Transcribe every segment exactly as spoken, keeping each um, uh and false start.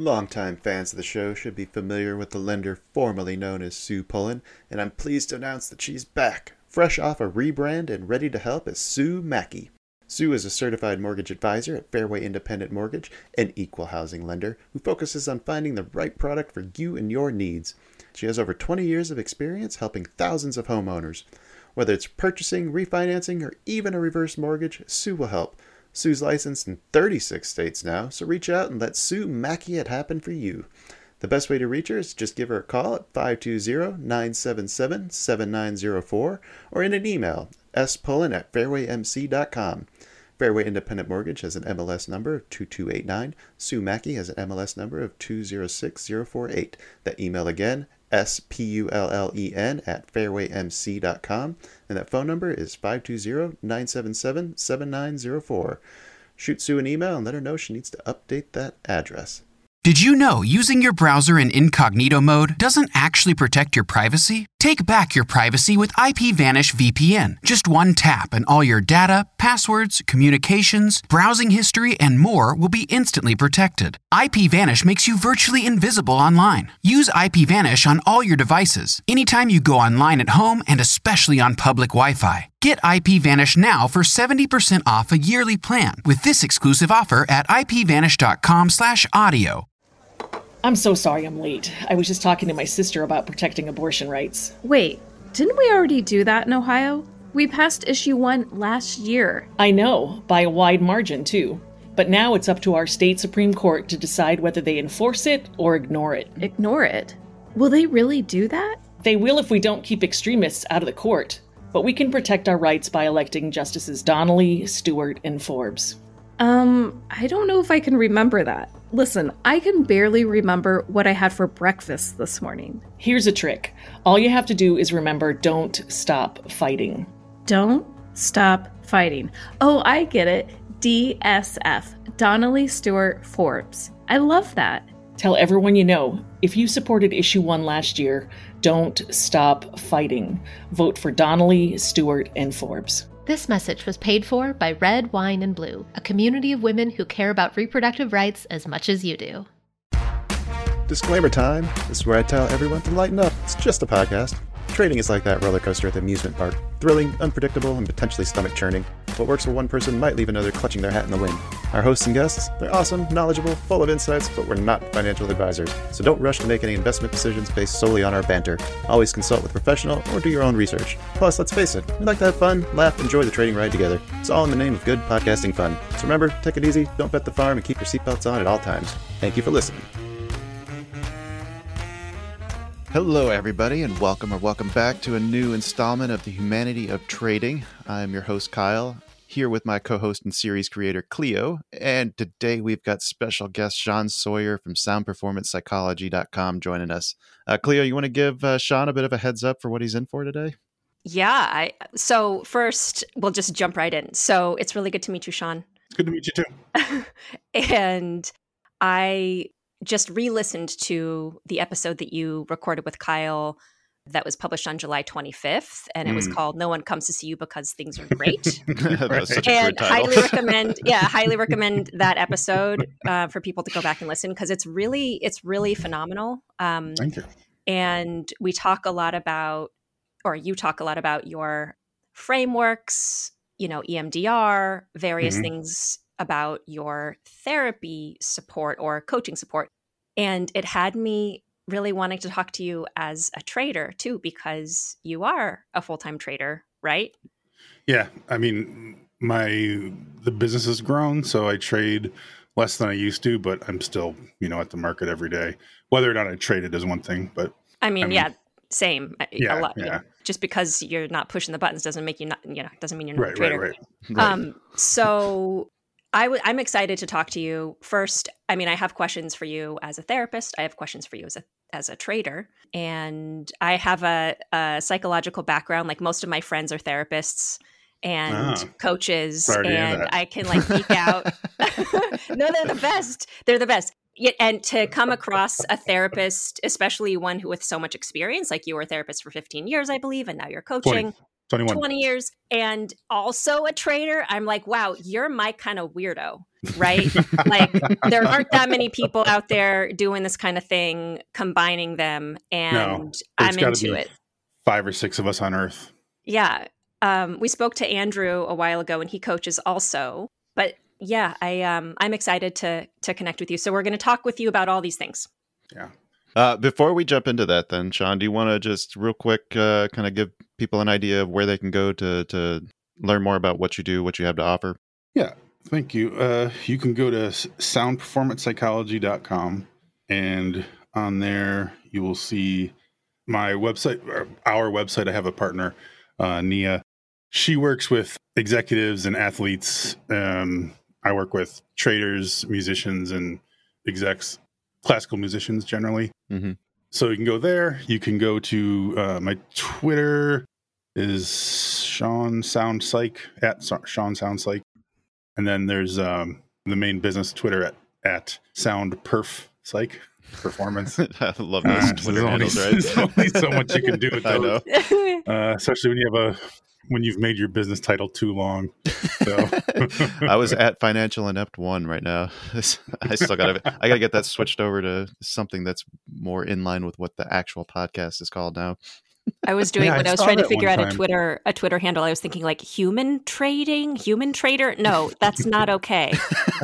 Longtime fans of the show should be familiar with the lender formerly known as Sue Pullen, and I'm pleased to announce that she's back, fresh off a rebrand and ready to help as Sue Mackey. Sue is a certified mortgage advisor at Fairway Independent Mortgage, an equal housing lender who focuses on finding the right product for you and your needs. She has over twenty years of experience helping thousands of homeowners. Whether it's purchasing, refinancing, or even a reverse mortgage, Sue will help. Sue's licensed in thirty-six states now, so reach out and let Sue Mackey it happen for you. The best way to reach her is just give her a call at five two zero, nine seven seven, seven nine zero four or in an email, spullen at fairway m c dot com. Fairway Independent Mortgage has an M L S number of two two eight nine. Sue Mackey has an M L S number of two zero six zero four eight. That email again, S P U L L E N at fairway m c dot com, and that phone number is five two zero, nine seven seven, seven nine zero four. Shoot Sue an email and let her know she needs to update that address. Did you know using your browser in incognito mode doesn't actually protect your privacy? Take back your privacy with IPVanish V P N. Just one tap and all your data, passwords, communications, browsing history, and more will be instantly protected. IPVanish makes you virtually invisible online. Use IPVanish on all your devices, anytime you go online at home and especially on public Wi-Fi. Get IPVanish now for seventy percent off a yearly plan with this exclusive offer at ipvanish.com slash audio. I'm so sorry I'm late. I was just talking to my sister about protecting abortion rights. Wait, didn't we already do that in Ohio? We passed issue one last year. I know, by a wide margin, too. But now it's up to our state Supreme Court to decide whether they enforce it or ignore it. Ignore it? Will they really do that? They will if we don't keep extremists out of the court. But we can protect our rights by electing Justices Donnelly, Stewart, and Forbes. Um, I don't know if I can remember that. Listen, I can barely remember what I had for breakfast this morning. Here's a trick. All you have to do is remember, don't stop fighting. Don't stop fighting. Oh, I get it. D S F. Donnelly, Stewart, Forbes. I love that. Tell everyone you know, if you supported issue one last year, don't stop fighting. Vote for Donnelly, Stewart, and Forbes. This message was paid for by Red, Wine, and Blue, a community of women who care about reproductive rights as much as you do. Disclaimer time. This is where I tell everyone to lighten up. It's just a podcast. Trading is like that roller coaster at the amusement park. Thrilling, unpredictable, and potentially stomach-churning. What works for one person might leave another clutching their hat in the wind. Our hosts and guests, they're awesome, knowledgeable, full of insights, but we're not financial advisors. So don't rush to make any investment decisions based solely on our banter. Always consult with a professional or do your own research. Plus, let's face it, we like to have fun, laugh, enjoy the trading ride together. It's all in the name of good podcasting fun. So remember, take it easy, don't bet the farm, and keep your seatbelts on at all times. Thank you for listening. Hello, everybody, and welcome or welcome back to a new installment of the Humanity of Trading. I'm your host, Kyle, here with my co-host and series creator, Cleo. And today we've got special guest Sean Sawyer from sound performance psychology dot com joining us. Uh, Cleo, you want to give uh, Sean a bit of a heads up for what he's in for today? Yeah. I, so first, we'll just jump right in. So it's really good to meet you, Sean. It's good to meet you, too. And I just re-listened to the episode that you recorded with Kyle that was published on July twenty-fifth, and it mm. was called "No One Comes to See You Because Things Are Great." That was such a and good title. highly recommend, yeah, highly recommend that episode uh, for people to go back and listen because it's really, it's really phenomenal. Um, Thank you. And we talk a lot about, or you talk a lot about your frameworks, you know, E M D R, various mm-hmm. things about your therapy support or coaching support. And it had me really wanting to talk to you as a trader too, because you are a full-time trader, right? Yeah. I mean, my, the business has grown, so I trade less than I used to, but I'm still, you know, at the market every day. Whether or not I trade it is one thing, but I mean, I mean yeah, same. Yeah, a lot, yeah. You know, just because you're not pushing the buttons doesn't make you not, you know, doesn't mean you're not right, a trader. Right, right, right. Um, so I w- I'm excited to talk to you. First, I mean, I have questions for you as a therapist. I have questions for you as a as a trader. And I have a, a psychological background. Like most of my friends are therapists and ah, coaches. And I can like geek out. No, they're the best. They're the best. Yeah, and to come across a therapist, especially one who with so much experience, like you were a therapist for fifteen years, I believe, and now you're coaching. twenty, twenty-one twenty years, and also a trader. I'm like, wow, you're my kind of weirdo. right? Like there aren't that many people out there doing this kind of thing, combining them, and No, I'm gotta into be it. Five or six of us on Earth. Yeah. Um, we spoke to Andrew a while ago, and he coaches also. But yeah, I um, I'm excited to to connect with you. So we're going to talk with you about all these things. Yeah. Uh, before we jump into that, then, Sean, do you want to just real quick uh, kind of give people an idea of where they can go to to learn more about what you do, what you have to offer? Yeah. Thank you. Uh, you can go to sound performance psychology dot com, and on there you will see my website, or our website. I have a partner, uh, Nia. She works with executives and athletes. Um, I work with traders, musicians, and execs, classical musicians generally. Mm-hmm. So you can go there. You can go to uh, my Twitter is Sean Sound Psych, at Sean Sound Psych. And then there's um, the main business Twitter at, at Sound Perf Psych. Performance. I love those uh, Twitter there's handles, only, right? There's only so much you can do with I those. know. Uh, especially when you have a when you've made your business title too long. So I was at Financial Inept One right now. I still got to. I got to get that switched over to something that's more in line with what the actual podcast is called now. I was doing Yeah, when I I was saw trying to that figure one out a time. Twitter a Twitter handle. I was thinking like human trading, human trader. No, that's not okay.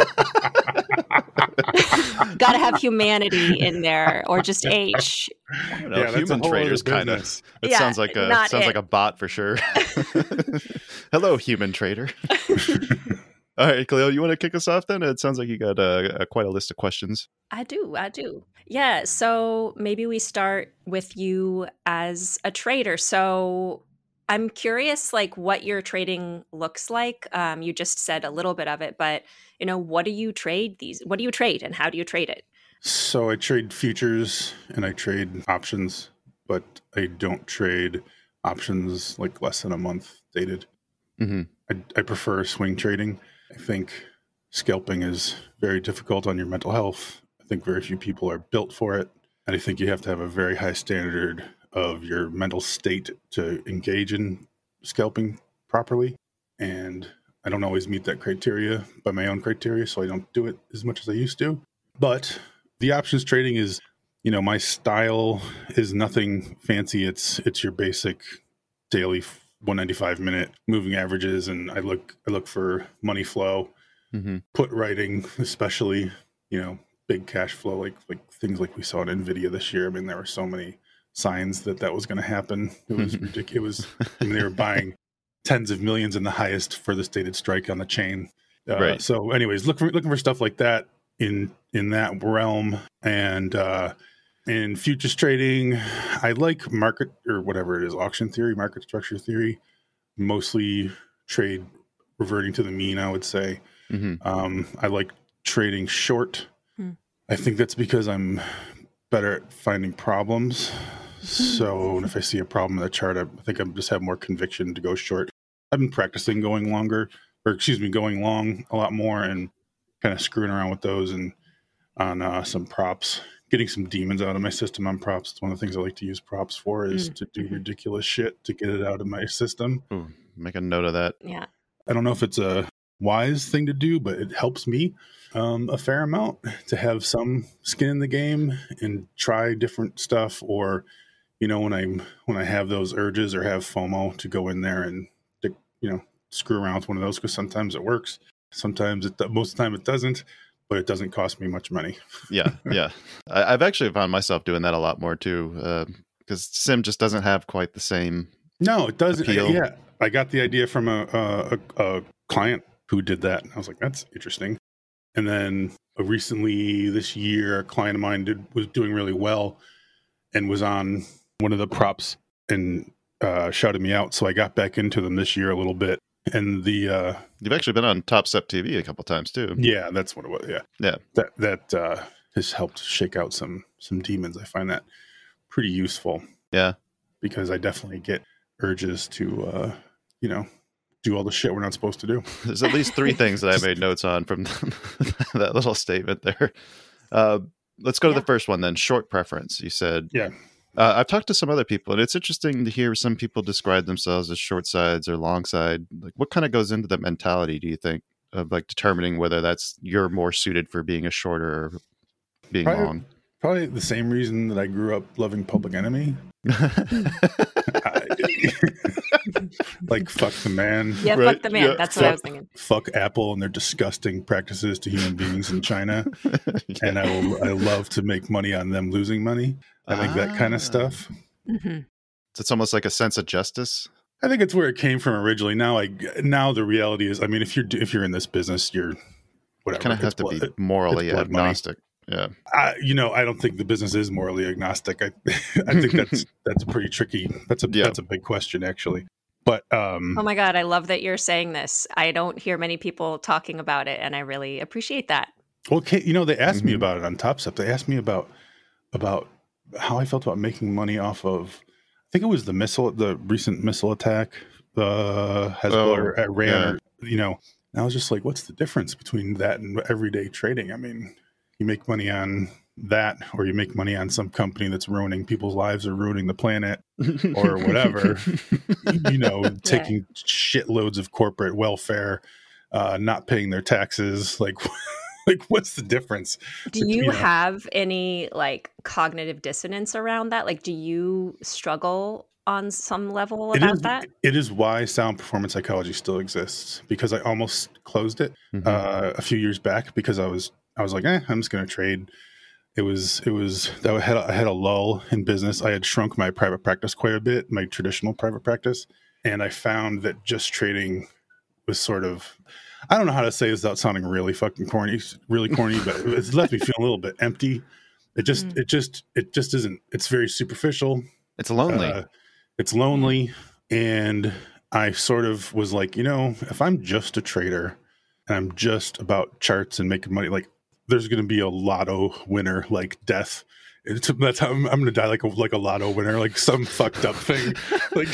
Got to have humanity in there, or just H. I don't know, Yeah, that's a human whole traders other kind of. business. It Yeah, sounds like a not sounds it. like a bot for sure. Hello, human trader. All right, Cleo, you want to kick us off then? It sounds like you got uh, quite a list of questions. I do, I do. Yeah, so maybe we start with you as a trader. So I'm curious, like, what your trading looks like. Um, you just said a little bit of it, but you know, what do you trade these? What do you trade, and how do you trade it? So I trade futures and I trade options, but I don't trade options like less than a month dated. Mm-hmm. I, I prefer swing trading. I think scalping is very difficult on your mental health. I think very few people are built for it. And I think you have to have a very high standard of your mental state to engage in scalping properly. And I don't always meet that criteria by my own criteria, so I don't do it as much as I used to. But the options trading is, you know, my style is nothing fancy. It's it's your basic daily one ninety-five minute moving averages, and I look I look for money flow, Mm-hmm. put writing, especially, you know, big cash flow, like like things like we saw at Nvidia this year. I mean, there were so many signs that that was going to happen. It was ridiculous. I mean, they were buying tens of millions in the highest furthest dated strike on the chain. Uh, Right. So, anyways, look for looking for stuff like that in in that realm. And uh, in futures trading, I like market or whatever it is, auction theory, market structure theory. Mostly trade reverting to the mean, I would say. Mm-hmm. Um, I like trading short. Hmm. I think that's because I'm better at finding problems. So if I see a problem in the chart, I think I just have more conviction to go short. I've been practicing going longer, or excuse me, going long a lot more, and kind of screwing around with those and on uh, some props, getting some demons out of my system on props. It's one of the things I like to use props for is Mm. to do ridiculous shit to get it out of my system. Ooh, make a note of that. Yeah. I don't know if it's a wise thing to do, but it helps me um, a fair amount to have some skin in the game and try different stuff. Or, you know, when I'm when I have those urges or have FOMO, to go in there and to, you know, screw around with one of those, because sometimes it works, sometimes it most of the time it doesn't, but it doesn't cost me much money. Yeah, yeah. I, I've actually found myself doing that a lot more too, because Sim just doesn't have quite the same. No, it doesn't. Appeal. Yeah, I got the idea from a, a, a client who did that. And I was like, that's interesting. And then uh, recently this year, a client of mine did was doing really well and was on one of the props and uh, shouted me out. So I got back into them this year a little bit. And the uh, You've actually been on Top Step T V a couple times too. yeah, that's what it was. Yeah, Yeah. that that uh, has helped shake out some some demons. I find that pretty useful. Yeah. Because I definitely get urges to uh, you know, do all the shit we're not supposed to do. There's at least three things that I made notes on from that little statement there. Uh, let's go to Yeah. the first one then. Short preference. You said. Yeah. Uh, I've talked to some other people, and it's interesting to hear some people describe themselves as short sides or long side. Like, what kind of goes into that mentality, do you think? of like determining whether that's you're more suited for being a shorter or being Probably, long? probably the same reason that I grew up loving Public Enemy. I, like fuck the man. Yeah, Right, fuck the man. yeah. That's fuck, what I was thinking. Fuck Apple and their disgusting practices to human beings in China. Yeah. And I will, I love to make money on them losing money. I like that kind Ah. of stuff. Mm-hmm. So it's almost like a sense of justice. I think it's where it came from originally. Now, I now the reality is, I mean, if you're if you're in this business, you're whatever. Kind of have It's to blood- be morally it's blood money. agnostic. Yeah. I, you know, I don't think the business is morally agnostic. I, I think that's that's pretty tricky. That's a Yeah. that's a big question, actually. But um, Oh my God, I love that you're saying this. I don't hear many people talking about it, and I really appreciate that. well, Kate, you know, they asked me Mhm. about it on Top Step. They asked me about about how I felt about making money off of. I think it was the missile, the recent missile attack, uh, Hezbollah Oh, or Iran. yeah. Or, you know, and I was just like, what's the difference between that and everyday trading? I mean, you make money on that, or you make money on some company that's ruining people's lives or ruining the planet, or whatever. You know, taking shitloads of corporate welfare, uh, not paying their taxes. Like, like what's the difference? Do you You know. have any like cognitive dissonance around that? Like, do you struggle on some level It about is, that? it is why sound performance psychology still exists, because I almost closed it Mhm. uh, a few years back because I was I was like, eh, I'm just going to trade. It was it was that I had I had a lull in business. I had shrunk my private practice quite a bit, my traditional private practice, and I found that just trading was sort of, I don't know how to say this without sounding really fucking corny, really corny, but it's left me feeling a little bit empty. It just Mm. it just it just isn't. It's very superficial. It's lonely. Uh, it's lonely. And I sort of was like, you know, if I'm just a trader and I'm just about charts and making money, like there's going to be a lotto winner, like death. It's, that's how I'm, I'm going to die like a, like a lotto winner, like some fucked up thing. Like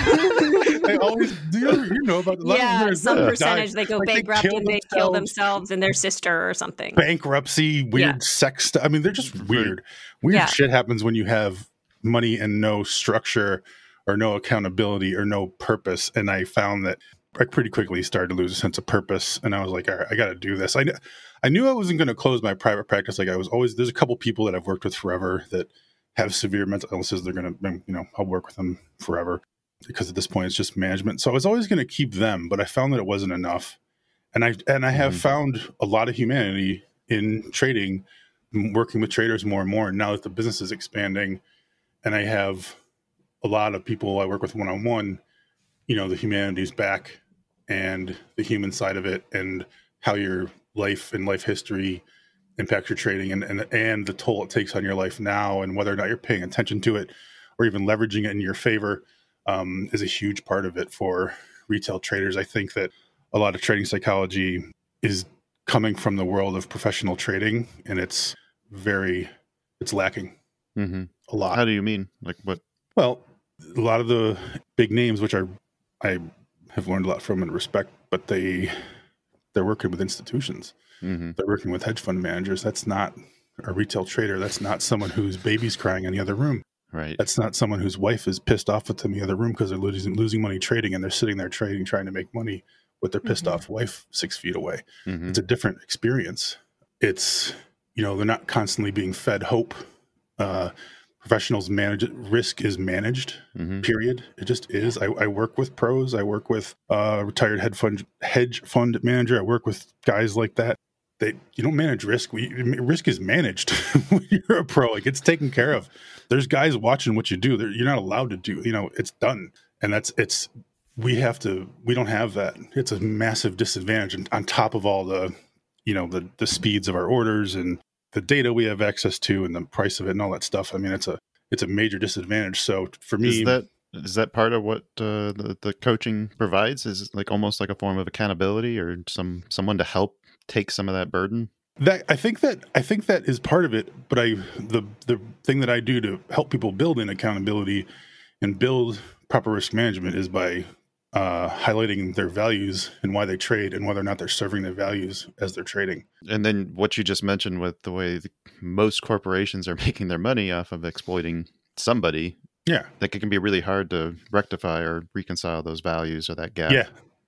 I always, do you, ever, you know about the lotto Yeah, winners? some die. percentage they go Like, they bankrupt kill and they kill themselves. themselves and their sister or something. Bankruptcy, weird Yeah. sex stuff. I mean, they're just weird. Weird Yeah. shit happens when you have money and no structure or no accountability or no purpose. And I found that I pretty quickly started to lose a sense of purpose. And I was like, all right, I got to do this. I, kn- I knew I wasn't going to close my private practice. Like I was always, there's a couple people that I've worked with forever that have severe mental illnesses. They're going to, you know, I'll work with them forever because at this point it's just management. So I was always going to keep them, but I found that it wasn't enough. And I, and I have Mhm. found a lot of humanity in trading, m- working with traders more and more. And now that the business is expanding and I have a lot of people I work with one-on-one, you know, the humanity's back and the human side of it and how your life and life history impacts your trading and, and, and the toll it takes on your life now and whether or not you're paying attention to it or even leveraging it in your favor um, is a huge part of it for retail traders. I think that a lot of trading psychology is coming from the world of professional trading and it's very, it's lacking Mhm. a lot. How do you mean? Like what? Well, a lot of the big names, which are I have learned a lot from and respect, but they they're working with institutions. Mhm. They're working with hedge fund managers. That's not a retail trader. That's not someone whose baby's crying in the other room. Right. That's not someone whose wife is pissed off with them in the other room because they're losing losing money trading and they're sitting there trading, trying to make money with their pissed Mhm. off wife six feet away. Mhm. It's a different experience. It's, you know, they're not constantly being fed hope. Uh, professionals manage it. Risk is managed. Mhm. Period. It just is. I, I work with pros. I work with uh, retired hedge fund hedge fund manager. I work with guys like that. They you don't manage risk. We, risk is managed when you're a pro. Like it's taken care of. There's guys watching what you do. They're, you're not allowed to do. You know, it's done. And that's it's. We have to. We don't have that. It's a massive disadvantage. And on top of all the, you know, the the speeds of our orders and the data we have access to and the price of it and all that stuff. I mean, it's a it's a major disadvantage. So for me, Is that is that part of what uh, the the coaching provides? Is it like almost like a form of accountability or some someone to help take some of that burden? that I think that I think that is part of it. But I the the thing that I do to help people build in accountability and build proper risk management is by uh, highlighting their values and why they trade and whether or not they're serving their values as they're trading. And then what you just mentioned with the way the, most corporations are making their money off of exploiting somebody, Yeah, like it can be really hard to rectify or reconcile those values or that gap. yeah,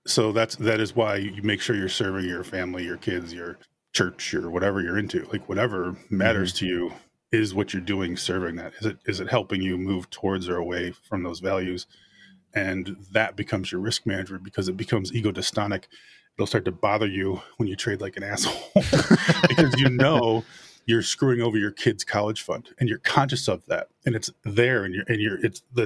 So that's that is why you make sure you're serving your family, your kids, your church, your whatever you're into. Like whatever matters mm-hmm. to you is what you're doing serving that. Is it is it helping you move towards or away from those values? And that becomes your risk management because it becomes ego dystonic. It'll start to bother you when you trade like an asshole because you know you're screwing over your kid's college fund and you're conscious of that. And it's there and you're, and you're, it's the,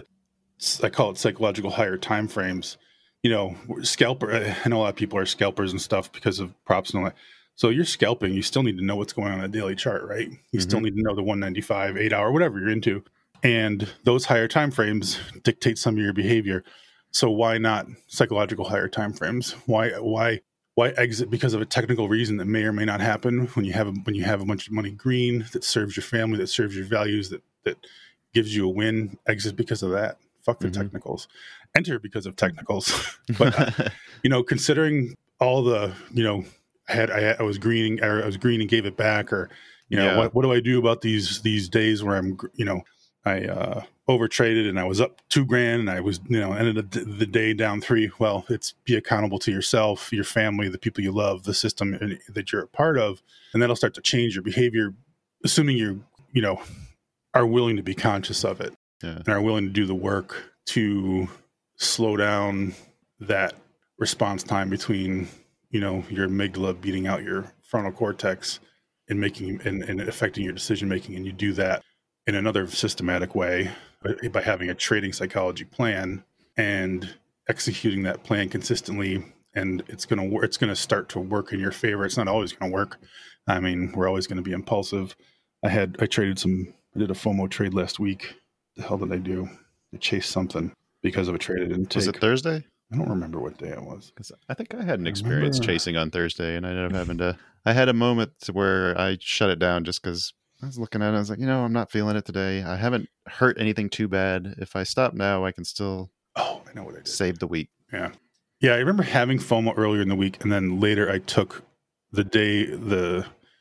I call it psychological higher time frames. You know, scalper, I know a lot of people are scalpers and stuff because of props and all that. So you're scalping, you still need to know what's going on in a daily chart, right? You mm-hmm. still need to know the one ninety-five, eight hour, whatever you're into. And those higher time frames dictate some of your behavior. So why not psychological higher time frames? Why why why exit because of a technical reason that may or may not happen when you have a, when you have a bunch of money green that serves your family, that serves your values, that that gives you a win? Exit because of that. Fuck the mm-hmm. technicals. Enter because of technicals. But uh, you know, considering all the you know, I had I, I was greening or I was green and gave it back, or you know, yeah. what what do I do about these these days where I'm you know. I uh, overtraded and I was up two grand and I was, you know, ended the day down three. Well, it's be accountable to yourself, your family, the people you love, the system that you're a part of. And that'll start to change your behavior, assuming you, you know, are willing to be conscious of it yeah. and are willing to do the work to slow down that response time between, you know, your amygdala beating out your frontal cortex and making and, and affecting your decision making. And you do that in another systematic way by having a trading psychology plan and executing that plan consistently. And it's going to work. It's going to start to work in your favor. It's not always going to work. I mean, we're always going to be impulsive. I had, I traded some, I did a FOMO trade last week. The hell did I do? I chased something because of a trade I didn't take. Was it Thursday? I don't remember what day it was. Because I think I had an experience chasing on Thursday and I ended up having to, I had a moment where I shut it down just because I was looking at it. I was like, you know, I'm not feeling it today. I haven't hurt anything too bad. If I stop now, I can still oh, I know what I did. Save the week. Yeah. Yeah. I remember having FOMO earlier in the week. And then later I took the day, the,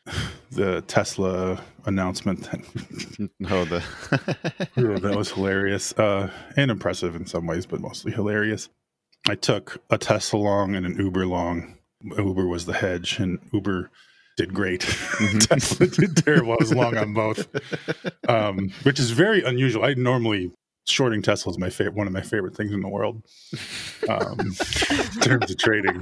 the Tesla announcement. oh, the oh, that was hilarious uh, and impressive in some ways, but mostly hilarious. I took a Tesla long and an Uber long. Uber was the hedge and Uber did great. Mm-hmm. Tesla did terrible. I was long on both, um, which is very unusual. I normally shorting Tesla is my favorite, one of my favorite things in the world, um, in terms of trading.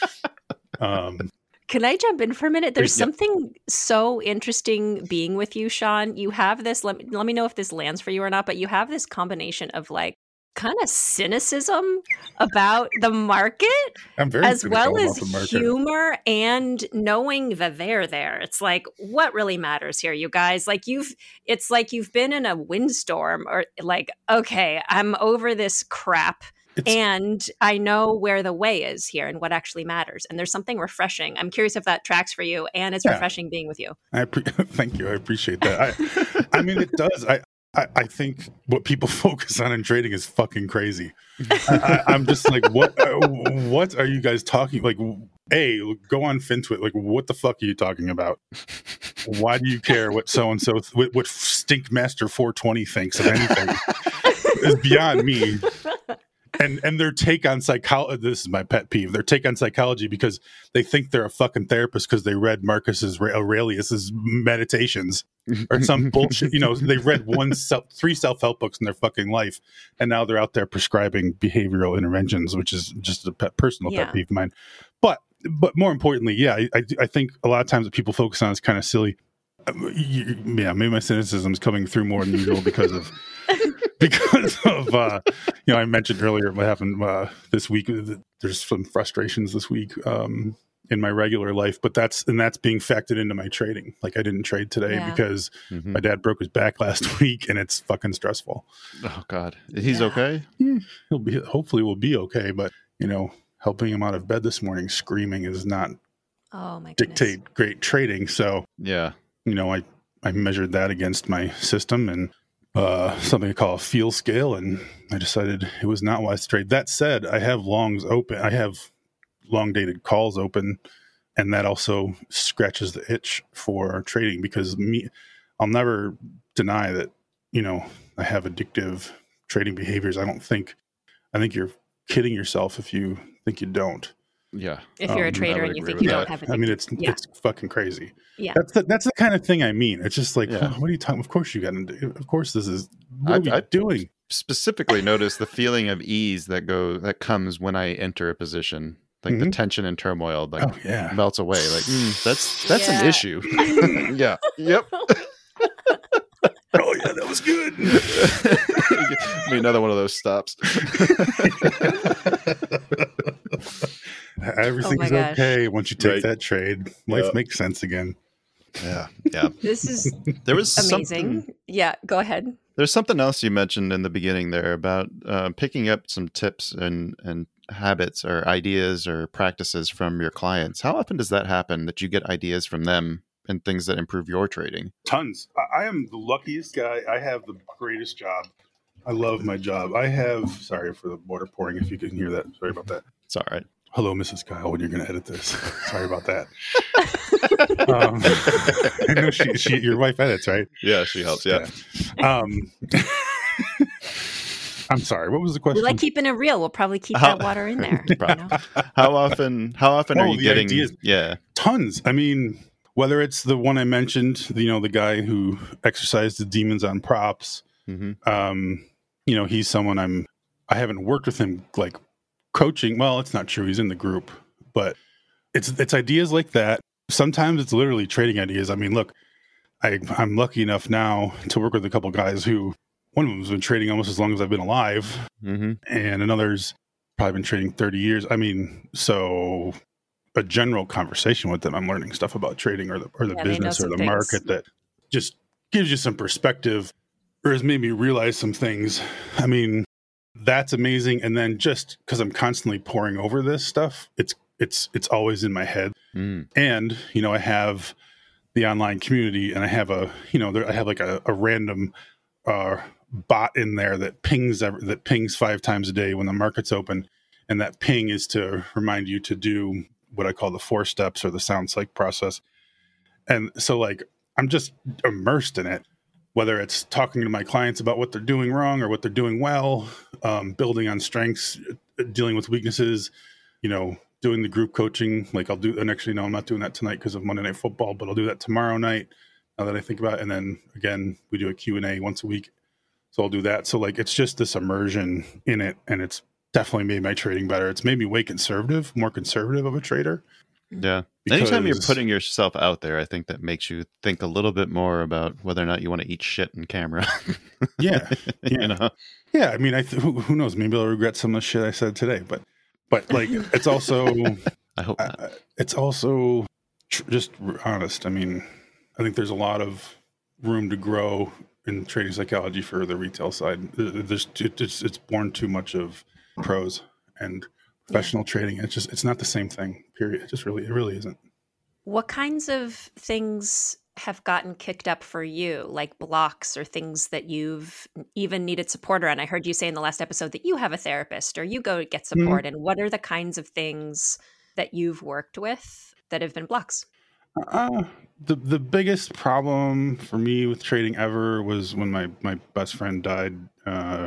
Um, Can I jump in for a minute? There's yeah. something so interesting being with you, Sean. You have this. Let me, let me know if this lands for you or not. But you have this combination of like kind of cynicism about the market, I'm very as well as the humor and knowing that they're there. It's like, what really matters here, you guys? Like you've, it's like you've been in a windstorm, or like, okay, I'm over this crap. It's, and I know where the way is here and what actually matters. And there's something refreshing. I'm curious if that tracks for you, and it's yeah. refreshing being with you. I pre- Thank you. I appreciate that. I, I mean, it does. I, I, I think what people focus on in trading is fucking crazy. I, I, I'm just like, what? Uh, what are you guys talking? Like, A, go on FinTwit. Like, what the fuck are you talking about? Why do you care what so and so, what, what Stinkmaster four twenty thinks of anything? It's beyond me. And and their take on psychology, this is my pet peeve, their take on psychology because they think they're a fucking therapist because they read Marcus Aurelius's Meditations or some bullshit. You know, they read one self, three self-help books in their fucking life, and now they're out there prescribing behavioral interventions, which is just a pet, personal yeah. pet peeve of mine. But but more importantly, yeah, I, I, I think a lot of times what people focus on is kind of silly. Yeah, maybe my cynicism is coming through more than usual because of because of uh, you know, I mentioned earlier what happened uh, this week. There's some frustrations this week um, in my regular life, but that's and that's being factored into my trading. Like I didn't trade today yeah. because mm-hmm. my dad broke his back last week, and it's fucking stressful. Oh God, he's yeah. okay. Yeah, he'll be. Hopefully, we'll be okay. But you know, helping him out of bed this morning screaming is not oh my dictate goodness. Great trading. So yeah. You know, I, I measured that against my system and uh, something I call a feel scale, and I decided it was not wise to trade. That said, I have longs open. I have long dated calls open, and that also scratches the itch for trading because me, I'll never deny that, you know, I have addictive trading behaviors. I don't think, I think you're kidding yourself if you think you don't. Yeah. If you're a Um, trader I and would you agree think with you that. don't have a I mean, it's yeah. it's fucking crazy. Yeah. That's the, that's the kind of thing I mean. It's just like, Yeah. what are you talking? Of course you got to do. Of course this is. What are we I, I doing? specifically notice the feeling of ease that go that comes when I enter a position. Like the Mhm. tension and turmoil, like Oh yeah. melts away. Like mm, that's that's an Yeah. issue. Yeah. Yep. Oh yeah, that was good. I mean, another one of those stops. Everything's gosh. okay once you take Right. that trade. Life Yeah. makes sense again. Yeah. Yeah. This is There was amazing. something. Yeah, go ahead. There's something else you mentioned in the beginning there about uh, picking up some tips and and habits or ideas or practices from your clients. How often does that happen that you get ideas from them and things that improve your trading? Tons. I I am the luckiest guy. I have the greatest job. I love my job. I have. Sorry for the water pouring. If you can hear that. Sorry about that. It's all right. Hello, Missus Kyle. When you're going to edit this. Sorry about that. um, I know she, she. Your wife edits, right? Yeah, she helps. Yeah. Um, I'm sorry. What was the We question? like keeping it real. We'll probably keep How- that water in there. you know? How often? How often are Oh, you the getting? ideas. Yeah. Tons. I mean, whether it's the one I mentioned, you know, the guy who exercised the demons on props. hmm Um, you know, he's someone I'm. I haven't worked with him like coaching. Well, it's not true. He's in the group, but it's it's ideas like that. Sometimes it's literally trading ideas. I mean, look, I I'm lucky enough now to work with a couple guys who one of them's been trading almost as long as I've been alive, hmm and another's probably been trading thirty years. I mean, so a general conversation with them, I'm learning stuff about trading or the or the Yeah, they know business or some the things. market that just gives you some perspective or has made me realize some things. I mean, that's amazing. And then just because I'm constantly poring over this stuff, it's it's it's always in my head. Mm. And you know, I have the online community, and I have a you know, there, I have like a, a random uh, bot in there that pings every, that pings five times a day when the market's open, and that ping is to remind you to do what I call the four steps or the sound psych process. And so, like, I'm just immersed in it. Whether it's talking to my clients about what they're doing wrong or what they're doing well, um, building on strengths, dealing with weaknesses, you know, doing the group coaching. Like I'll do, and actually, no, I'm not doing that tonight because of Monday Night Football, but I'll do that tomorrow night now that I think about it. And then again, we do a Q and A once a week. So I'll do that. So like, it's just this immersion in it. And it's definitely made my trading better. It's made me way conservative, more conservative of a trader. Yeah. Anytime you're Because- putting yourself out there, I think that makes you think a little bit more about whether or not you want to eat shit in camera. Yeah. Yeah. You know? Yeah, I mean, I th- who, who knows? Maybe I'll regret some of the shit I said today, but but like it's also I hope not. uh, it's also tr- just r- honest. I mean, I think there's a lot of room to grow in trading psychology for the retail side. There- There's it- it's it's born too much of pros and professional trading. It's just it's not the same thing. Period. It just really it really isn't. What kinds of things have gotten kicked up for you, like blocks or things that you've even needed support around? I heard you say in the last episode that you have a therapist or you go get support. And what are the kinds of things that you've worked with that have been blocks? Uh, the the biggest problem for me with trading ever was when my, my best friend died uh,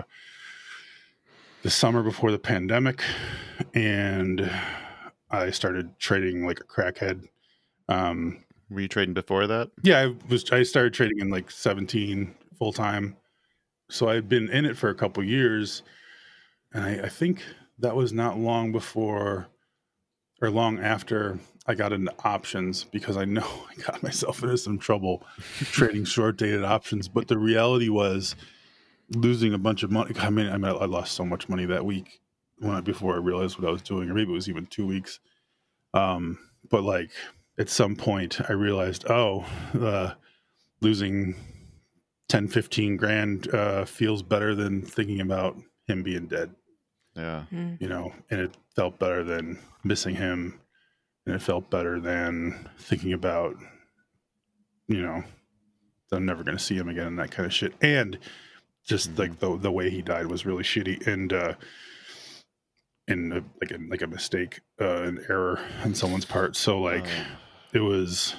the summer before the pandemic, and I started trading like a crackhead. Um, Were you trading before that? yeah, I was. I started trading in like seventeen full time, so I'd been in it for a couple years, and I, I think that was not long before or long after I got into options, because I know I got myself into some trouble trading short dated options. But the reality was losing a bunch of money. I mean, I mean, I lost so much money that week when I, before I realized what I was doing, or maybe it was even two weeks. Um, but like at some point I realized, oh, uh, losing ten, fifteen grand uh, feels better than thinking about him being dead. Yeah. You know, and it felt better than missing him, and it felt better than thinking about, you know, that I'm never going to see him again and that kind of shit. And just Mm-hmm. like the the way he died was really shitty, and uh, and uh, like a, like a mistake, uh, an error on someone's part. So like, Oh. it was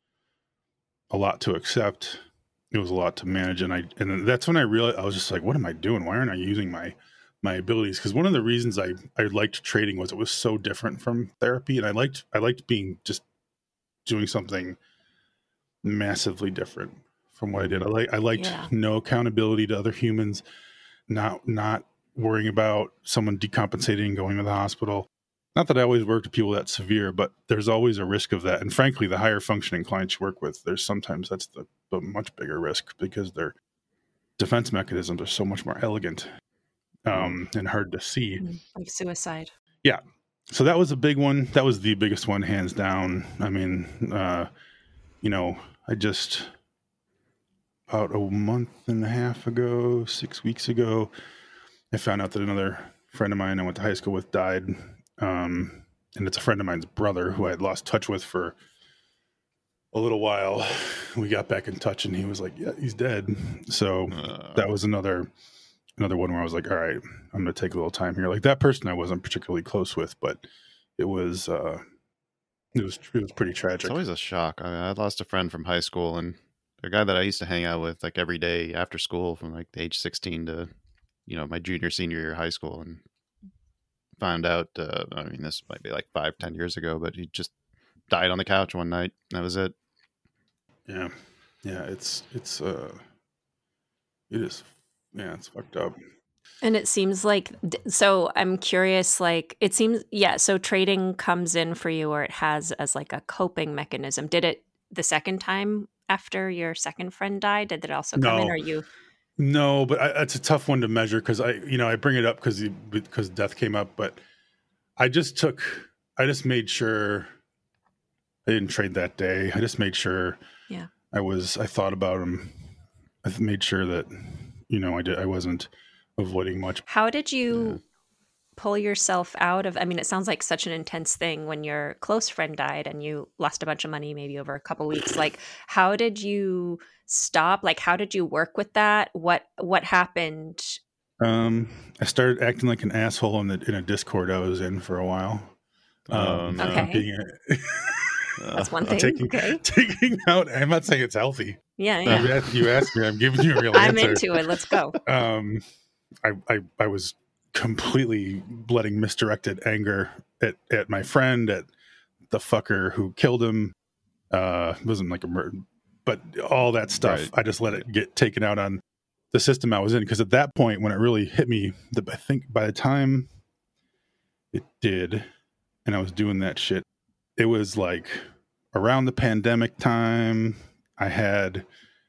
a lot to accept. It was a lot to manage, and I and then that's when I realized I was just like, what am I doing? Why aren't I using my my abilities. Because one of the reasons I, I liked trading was it was so different from therapy. And I liked, I liked being just doing something massively different from what I did. I like, I liked Yeah. no accountability to other humans, not, not worrying about someone decompensating and going to the hospital. Not that I always work with people that severe, but there's always a risk of that. And frankly, the higher functioning clients you work with, there's sometimes that's the, the much bigger risk because their defense mechanisms are so much more elegant um, and hard to see. Like suicide. Yeah. So that was a big one. That was the biggest one, hands down. I mean, uh, you know, I just, about a month and a half ago, six weeks ago, I found out that another friend of mine I went to high school with died. Um, and it's a friend of mine's brother who I had lost touch with for a little while. We got back in touch and he was like, yeah, he's dead. So Uh, that was another, another one where I was like, all right, I'm going to take a little time here. Like that person I wasn't particularly close with, but it was, uh, it was, it was pretty tragic. It's always a shock. I, mean, I lost a friend from high school, and a guy that I used to hang out with like every day after school from like the age sixteen to, you know, my junior, senior year of high school, and found out, uh, I mean, this might be like five, ten years ago, but he just died on the couch one night. That was it. Yeah. Yeah. It's, it's, uh, it is, yeah, it's fucked up. And it seems like, so I'm curious, like, it seems, yeah, so trading comes in for you, or it has as like a coping mechanism. Did it the second time after your second friend died? Did it also come No. in, or you? No, but I, it's a tough one to measure because I, you know, I bring it up because because death came up, but I just took, I just made sure I didn't trade that day. I just made sure, Yeah. I was, I thought about him. I made sure that, you know, I did, I wasn't avoiding much. How did you pull yourself out of, I mean, it sounds like such an intense thing when your close friend died and you lost a bunch of money maybe over a couple weeks. Like, how did you stop? Like, how did you work with that? What, what happened? Um, I started acting like an asshole in the in a Discord I was in for a while. Oh, no. Okay. being a- That's one thing. taking, Okay. taking out, I'm not saying it's healthy. Yeah. You Yeah. asked, you asked me, I'm giving you a real I'm answer. into it. Let's go. Um, I, I, I was completely letting misdirected anger at, at my friend, at the fucker who killed him. Uh, it wasn't like a murder, but all that stuff, Right. I just let it get taken out on the system I was in. Because at that point, when it really hit me, the, I think by the time it did, and I was doing that shit, it was like around the pandemic time. I had,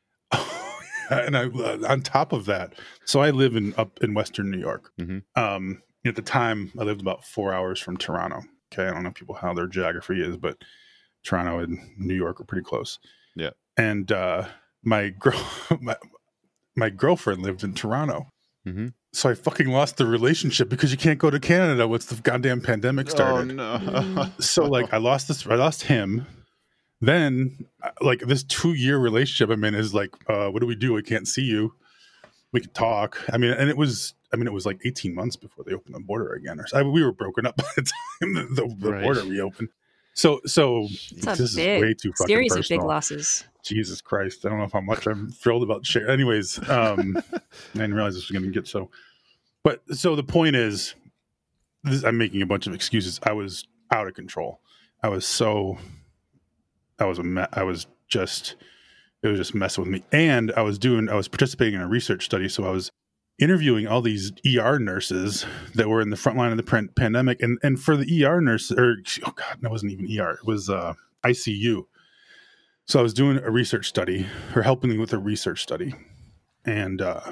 and I on top of that, so I live in up in Western New York. Mhm. Um, at the time, I lived about four hours from Toronto. Okay, I don't know people how their geography is, but Toronto and New York are pretty close. Yeah. And uh, my girl, my, my girlfriend lived in Toronto. Mhm. So I fucking lost the relationship because you can't go to Canada once the goddamn pandemic started. Oh, no. Mm. So like I lost this, I lost him. Then uh, like this two year relationship I'm in is like, uh, what do we do? I can't see you. We could talk. I mean, and it was, I mean, it was like eighteen months before they opened the border again. Or so, I mean, we were broken up by the time the, the, the Right. border reopened. So, so It's a this big is way too fucking series personal. of big losses. Jesus Christ. I don't know how much I'm thrilled about share. Anyways, um, I didn't realize this was going to get so, but so the point is, this, I'm making a bunch of excuses. I was out of control. I was so, I was a, me- I was just, it was just messing with me. And I was doing, I was participating in a research study. So I was interviewing all these E R nurses that were in the front line of the pan- pandemic. And, and for the E R nurse, or, oh God, that wasn't even E R. It was uh, I C U. So I was doing a research study, or helping them with a research study. And uh,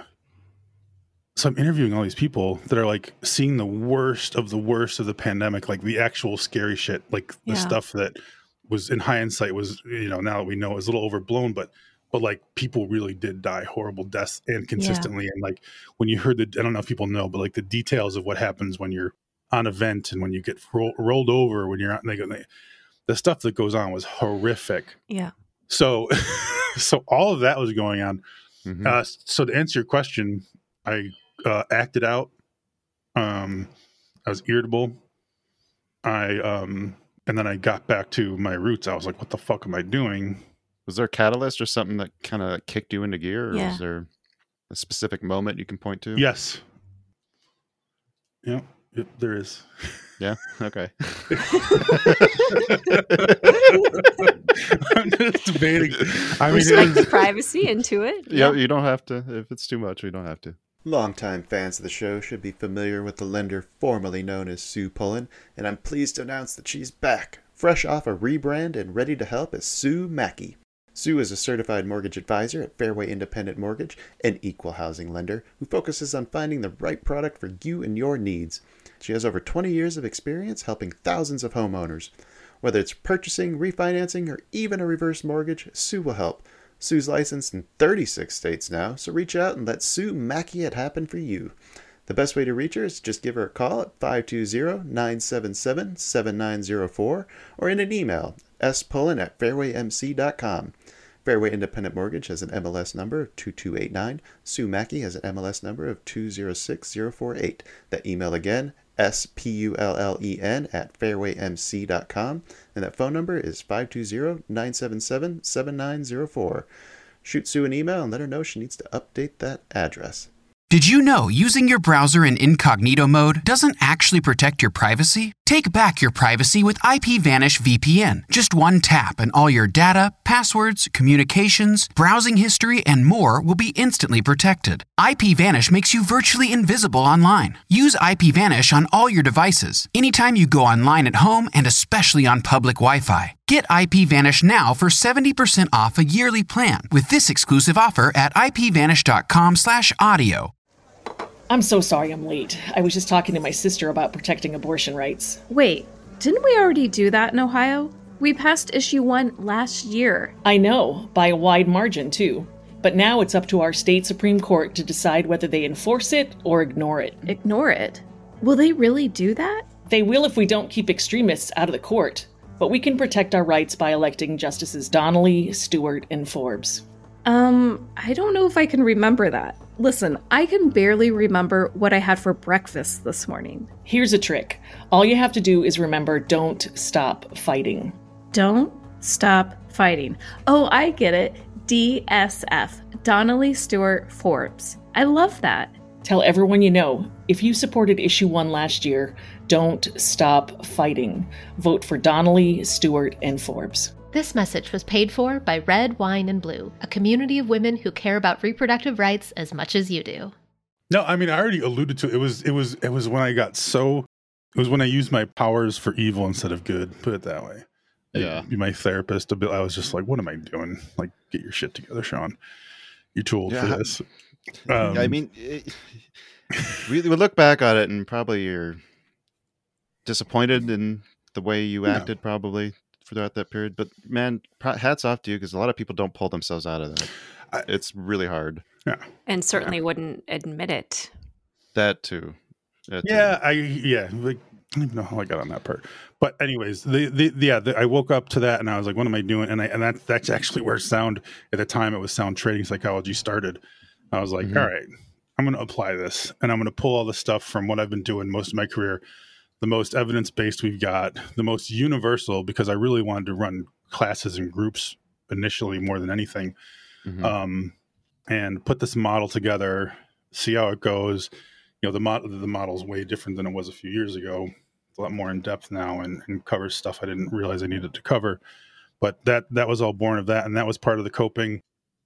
so I'm interviewing all these people that are like seeing the worst of the worst of the pandemic, like the actual scary shit, like the Yeah. stuff that was in hindsight was, you know, now that we know is a little overblown, but but like people really did die horrible deaths and consistently. And like when you heard the, I don't know if people know, but like the details of what happens when you're on a vent and when you get ro- rolled over, when you're out, like, the stuff that goes on was horrific. Yeah. So, so all of that was going on. Mhm. Uh, so to answer your question, I uh, acted out. Um, I was irritable. I um, and then I got back to my roots. I was like, "What the fuck am I doing?" Was there a catalyst or something that kind of kicked you into gear? Or Yeah. was there a specific moment you can point to? Yes. Yeah, yep, there is. Yeah. Okay. I'm just debating. I mean, Respect it the was, privacy, Intuit. Yeah, you don't have to. If it's too much, we don't have to. Longtime fans of the show should be familiar with the lender formerly known as Sue Pullen, and I'm pleased to announce that she's back, fresh off a rebrand and ready to help as Sue Mackey. Sue is a certified mortgage advisor at Fairway Independent Mortgage, an equal housing lender who focuses on finding the right product for you and your needs. She has over twenty years of experience helping thousands of homeowners. Whether it's purchasing, refinancing, or even a reverse mortgage, Sue will help. Sue's licensed in thirty-six states now, so reach out and let Sue Mackey it happen for you. The best way to reach her is to just give her a call at five two zero, nine seven seven, seven nine zero four or in an email, spullen at fairway m c dot com. Fairway Independent Mortgage has an M L S number of two two eight nine. Sue Mackey has an M L S number of two zero six zero four eight. That email again, S P U L L E N at fairway m c dot com, and that phone number is five two zero, nine seven seven, seven nine zero four. Shoot Sue an email and let her know she needs to update that address. Did you know using your browser in incognito mode doesn't actually protect your privacy? Take back your privacy with IPVanish V P N. Just one tap and all your data, passwords, communications, browsing history, and more will be instantly protected. IPVanish makes you virtually invisible online. Use IPVanish on all your devices, anytime you go online at home and especially on public Wi-Fi. Get IPVanish now for seventy percent off a yearly plan with this exclusive offer at ipvanish.com slash audio. I'm so sorry I'm late. I was just talking to my sister about protecting abortion rights. Wait, didn't we already do that in Ohio? We passed issue one last year. I know, by a wide margin, too. But now it's up to our state Supreme Court to decide whether they enforce it or ignore it. Ignore it? Will they really do that? They will if we don't keep extremists out of the court. But we can protect our rights by electing Justices Donnelly, Stewart, and Forbes. Um, I don't know if I can remember that. Listen, I can barely remember what I had for breakfast this morning. Here's a trick. All you have to do is remember, don't stop fighting. Don't stop fighting. Oh, I get it. D S F. Donnelly Stewart Forbes. I love that. Tell everyone you know, if you supported issue one last year, don't stop fighting. Vote for Donnelly, Stewart, and Forbes. This message was paid for by Red, Wine, and Blue, a community of women who care about reproductive rights as much as you do. no, I mean, I already alluded to it. It was, it was, it was when I got so, it was when I used my powers for evil instead of good. Put it that way. Yeah. I'd be my therapist. A bit. I was just like, what am I doing? Like, get your shit together, Sean. You're too old Yeah. for this. Yeah, I Um, mean, it, we we look back on it and probably you're disappointed in the way you Yeah. acted, probably throughout that period. But man, pro- hats off to you because a lot of people don't pull themselves out of that. I- It's really hard. yeah. And certainly wouldn't admit it. That too. That too. Yeah, I yeah, like I don't even know how I got on that part. But anyways, the the yeah, the, I woke up to that and I was like, what am I doing? And I and that that's actually where sound at the time it was sound trading psychology started. I was like, Mhm. all right, I'm going to apply this and I'm going to pull all the stuff from what I've been doing most of my career, the most evidence based we've got, the most universal, because I really wanted to run classes and groups initially more than anything. Mhm. Um, and put this model together, see how it goes. You know, the model the model's way different than it was a few years ago. It's a lot more in depth now and, and covers stuff I didn't realize I needed to cover. But that that was all born of that, and that was part of the coping.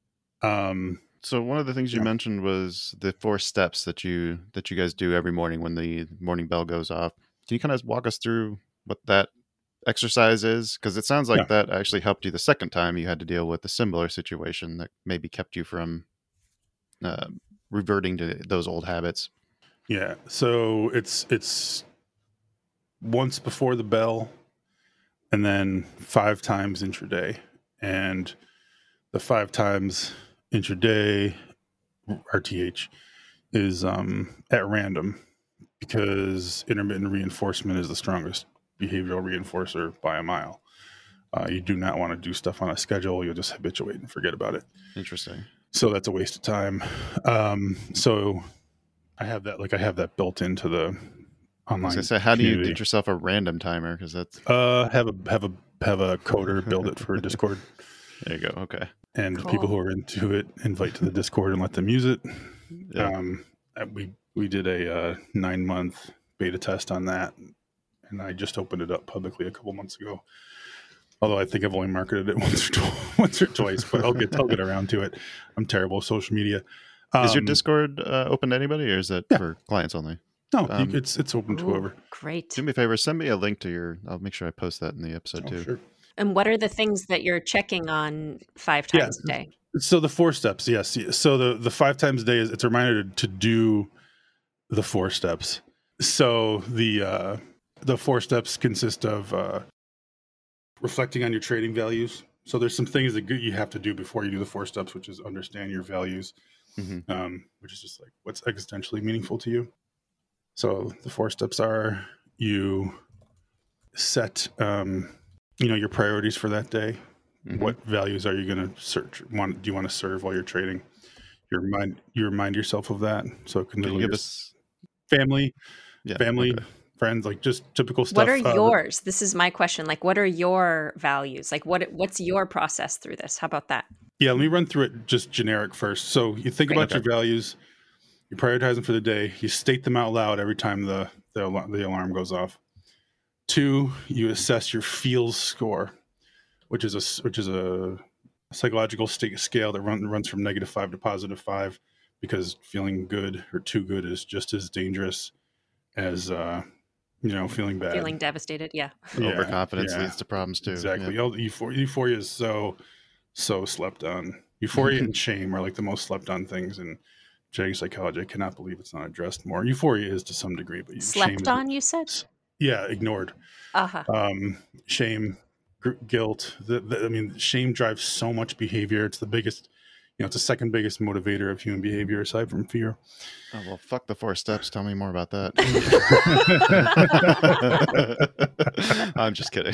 Um, So one of the things you Yeah. mentioned was the four steps that you that you guys do every morning when the morning bell goes off. Can you kind of walk us through what that exercise is? Because it sounds like Yeah. that actually helped you the second time you had to deal with a similar situation that maybe kept you from uh, reverting to those old habits. Yeah. So it's it's once before the bell, and then five times intraday, and the five times intraday R T H is um, at random because intermittent reinforcement is the strongest behavioral reinforcer by a mile. Uh, you do not want to do stuff on a schedule. You'll just habituate and forget about it. Interesting. So that's a waste of time. Um, so I have that, like I have that built into the I online. was gonna say, how do you community. get yourself a random timer? Because that's Uh, have a have a have a coder build it for Discord, there you go. Okay. and Cool. people who are into it invite to the Discord and let them use it. Yeah. Um, uh, we we did a uh, nine month beta test on that, and I just opened it up publicly a couple months ago. Although I think I've only marketed it once or, tw- once or twice, but I'll get I'll get around to it. I'm terrible with social media. Um, is your Discord uh, open to anybody, or is it yeah. for clients only? No, Um, you, it's it's open to Ooh, whoever. Great. Do me a favor, send me a link to your. I'll make sure I post that in the episode Oh, too. sure. And what are the things that you're checking on five times Yeah. a day? So the four steps, yes. So the the five times a day is it's a reminder to, to do the four steps. So the uh, the four steps consist of uh, reflecting on your trading values. So there's some things that you have to do before you do the four steps, which is understand your values, Mm-hmm. um, which is just like what's existentially meaningful to you. So the four steps are you set, um, you know, your priorities for that day. Mm-hmm. What values are you going to search? Want do you want to serve while you're trading? You remind you remind yourself of that. So it can Can you be give us? family, Yeah, family, okay. friends, like just typical stuff. What are uh, yours? This is my question. Like, what are your values? Like, what what's your process through this? How about that? Yeah, let me run through it just generic first. So you think Great. about Okay. your values, you prioritize them for the day, you state them out loud every time the, the, al- the alarm goes off. Two, you assess your feels score, which is a, s- which is a psychological sta scale that run, runs from negative five to positive five, because feeling good or too good is just as dangerous as, uh, you know, feeling bad. Feeling devastated? Yeah. Yeah, Overconfidence yeah. leads to problems too. Exactly. Yeah. All- Euphoria, euphoria is so, so slept on. Euphoria and shame are like the most slept on things in genetic psychology. I cannot believe it's not addressed more. Euphoria is to some degree, but shame Slept is- on, you said? Yeah, ignored. Uh-huh. Um, shame, gr- guilt. The, the, I mean, shame drives so much behavior. It's the biggest, you know, it's the second biggest motivator of human behavior aside from fear. Oh, well, fuck the four steps. Tell me more about that. I'm just kidding.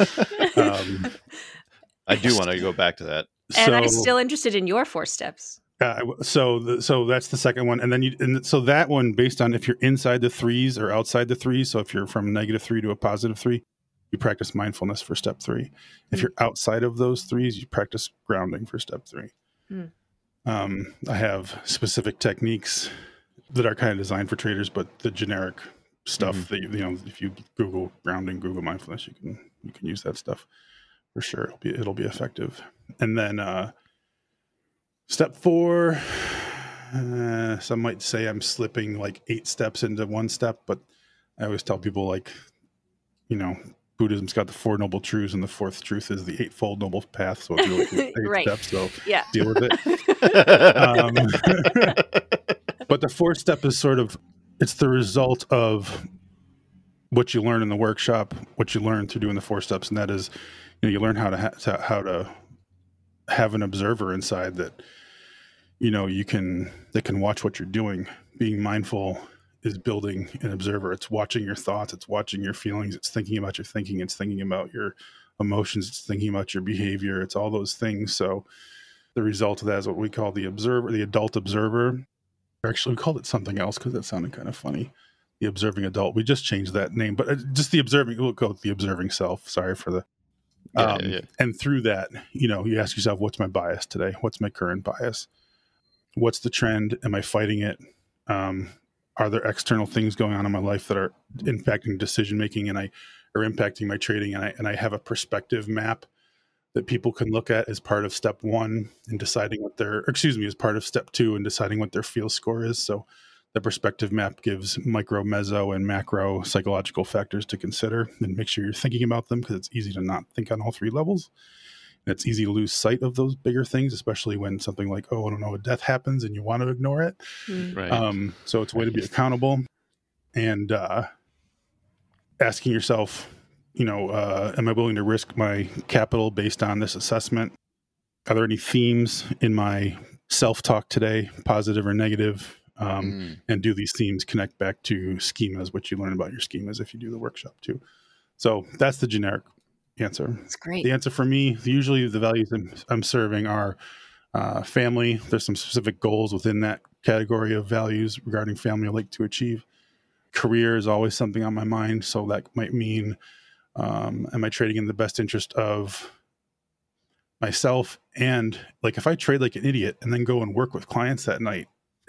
Um, I do want to go back to that. And I'm so- still interested in your four steps. Uh, so, the, so that's the second one, and then you, and so that one based on if you're inside the threes or outside the threes. So if you're from negative three to a positive three, you practice mindfulness for step three. If Mm. you're outside of those threes, you practice grounding for step three. Mm. Um, I have specific techniques that are kind of designed for traders, but the generic stuff Mhm. that you, you know, if you Google grounding, Google mindfulness, you can you can use that stuff for sure. It'll be it'll be effective. And then. Uh, Step four, uh, some might say I'm slipping like eight steps into one step, but I always tell people, like, you know, Buddhism's got the four noble truths, and the fourth truth is the eightfold noble path. So it's really eight Right. steps. So Yeah. deal with it. Um, but the fourth step is sort of, it's the result of what you learn in the workshop, what you learn through doing the four steps, and that is, you know, you learn how to, ha- to how to have an observer inside that, you know, you can, that can watch what you're doing. Being mindful is building an observer. It's watching your thoughts. It's watching your feelings. It's thinking about your thinking. It's thinking about your emotions. It's thinking about your behavior. It's all those things. So the result of that is what we call the observer, the adult observer. Or actually, we called it something else because that sounded kind of funny. The observing adult. We just changed that name, but just the observing, we'll go with the observing self. Sorry for the, Yeah, um, yeah, yeah. and through that, you know, you ask yourself, what's my bias today? What's my current bias? What's the trend? Am I fighting it? Um, are there external things going on in my life that are impacting decision making, and I are impacting my trading? And I and I have a perspective map that people can look at as part of step one in deciding what their, excuse me, as part of step two in deciding what their feel score is. So the perspective map gives micro, meso, and macro psychological factors to consider, and make sure you're thinking about them, because it's easy to not think on all three levels. And it's easy to lose sight of those bigger things, especially when something like, oh, I don't know, a death happens and you want to ignore it. Mm. Right. Um, so it's a way to be accountable, and uh, asking yourself, you know, uh, am I willing to risk my capital based on this assessment? Are there any themes in my self-talk today, positive or negative? Um, Mm. And do these themes connect back to schemas, which you learn about your schemas if you do the workshop too? So that's the generic answer. It's great. The answer for me, usually the values I'm, I'm serving are uh, family. There's some specific goals within that category of values regarding family I'd like to achieve. Career is always something on my mind. So that might mean, um, am I trading in the best interest of myself? And like, if I trade like an idiot and then go and work with clients that night,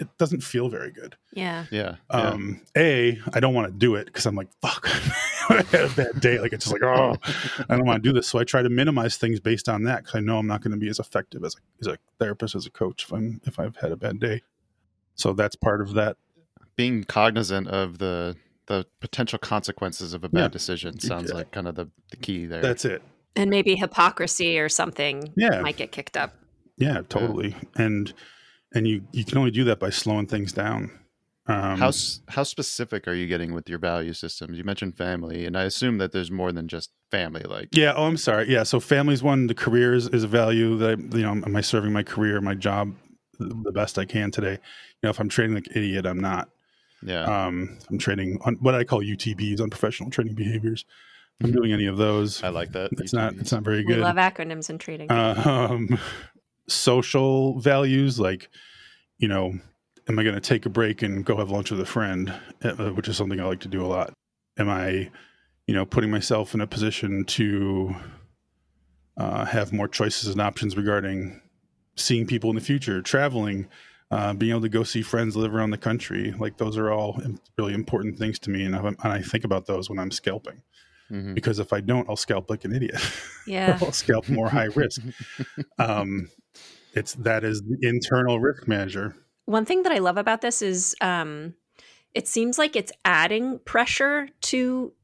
it doesn't feel very good. Yeah. Yeah. Um, A, I don't want to do it because I'm like, fuck, I had a bad day. Like, it's just like, oh, I don't want to do this. So I try to minimize things based on that because I know I'm not going to be as effective as a, as a therapist, as a coach if I'm if I've had a bad day. So that's part of that. Being cognizant of the the potential consequences of a bad Yeah. decision sounds Yeah. like kind of the, the key there. That's it. And maybe hypocrisy or something Yeah. might get kicked up. Yeah, totally. And and you you can only do that by slowing things down. Um, how s- how specific are you getting with your value systems? You mentioned family, and I assume that there's more than just family. Like, Yeah. Oh, I'm sorry. Yeah. So family's one. The career is, is a value that I, you know, am I serving my career, my job the best I can today? You know, if I'm trading like an idiot, I'm not. yeah, Um, I'm trading on what I call U T Bs, unprofessional trading behaviors. If I'm doing any of those. I like that. It's not. It's not very We good. love acronyms in trading. Uh, um, social values, like, you know, am I going to take a break and go have lunch with a friend, uh, which is something I like to do a lot. Am I, you know, putting myself in a position to uh, have more choices and options regarding seeing people in the future, traveling, uh, being able to go see friends live around the country. Like, those are all really important things to me. And I, and I think about those when I'm scalping. Mhm. Because if I don't, I'll scalp like an idiot. Yeah. I'll scalp more high risk. Um, it's that is the internal risk manager. One thing that I love about this is um, it seems like it's adding pressure to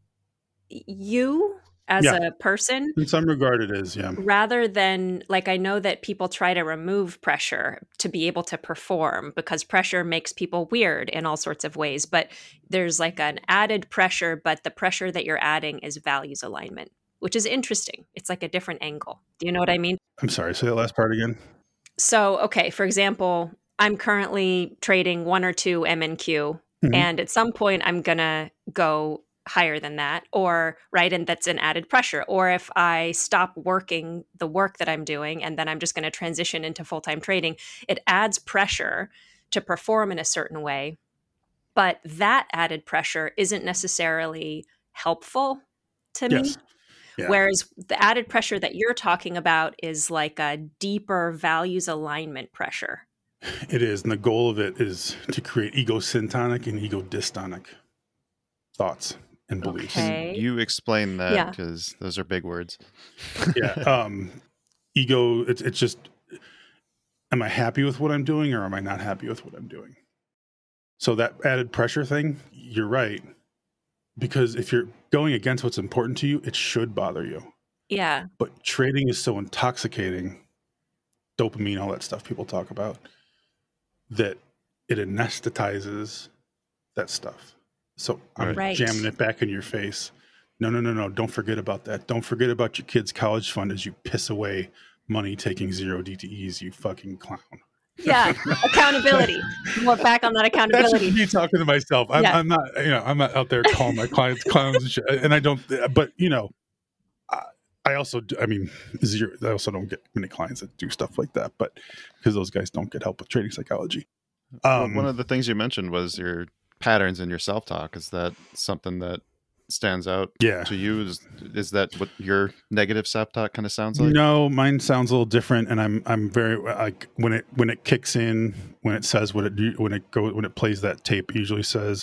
you as Yeah. a person In some regard, it is. Yeah. rather than, like, I know that people try to remove pressure to be able to perform because pressure makes people weird in all sorts of ways. But there's like an added pressure, but the pressure that you're adding is values alignment, which is interesting. It's like a different angle. Do you know what I mean? I'm sorry. Say that last part again. So, okay, for example, I'm currently trading one or two M N Q, Mhm. and at some point I'm going to go higher than that, or right, and that's an added pressure. Or if I stop working the work that I'm doing and then I'm just going to transition into full-time trading, it adds pressure to perform in a certain way. But that added pressure isn't necessarily helpful to me. Yes. Yeah. Whereas the added pressure that you're talking about is like a deeper values alignment pressure. It is. And the goal of it is to create ego-syntonic and ego-dystonic thoughts and beliefs. Okay. Can you explain that? Yeah. Because those are big words. Yeah. Um, ego, it's, it's just, am I happy with what I'm doing or am I not happy with what I'm doing? So that added pressure thing, you're right. Because if you're going against what's important to you, it should bother you. Yeah. But trading is so intoxicating, dopamine, all that stuff people talk about, that it anesthetizes that stuff. So I'm Right. jamming it back in your face. No, no, no, no. Don't forget about that. Don't forget about your kid's college fund as you piss away money taking zero D T Es, you fucking clown. Yeah. Accountability. More back on that That's accountability. just me talking to myself. I'm, Yeah. I'm not, you know, I'm not out there calling my clients clowns and shit. And I don't, but you know, I, I also, do, I mean, zero, I also don't get many clients that do stuff like that, but because those guys don't get help with trading psychology. Well, Um, one of the things you mentioned was your patterns in your self-talk. Is that something that stands out yeah. to you? Is, is that what your negative self-talk kind of sounds like? No, mine sounds a little different, and I'm I'm very like when it when it kicks in, when it says what it do, when it go when it plays that tape, it usually says,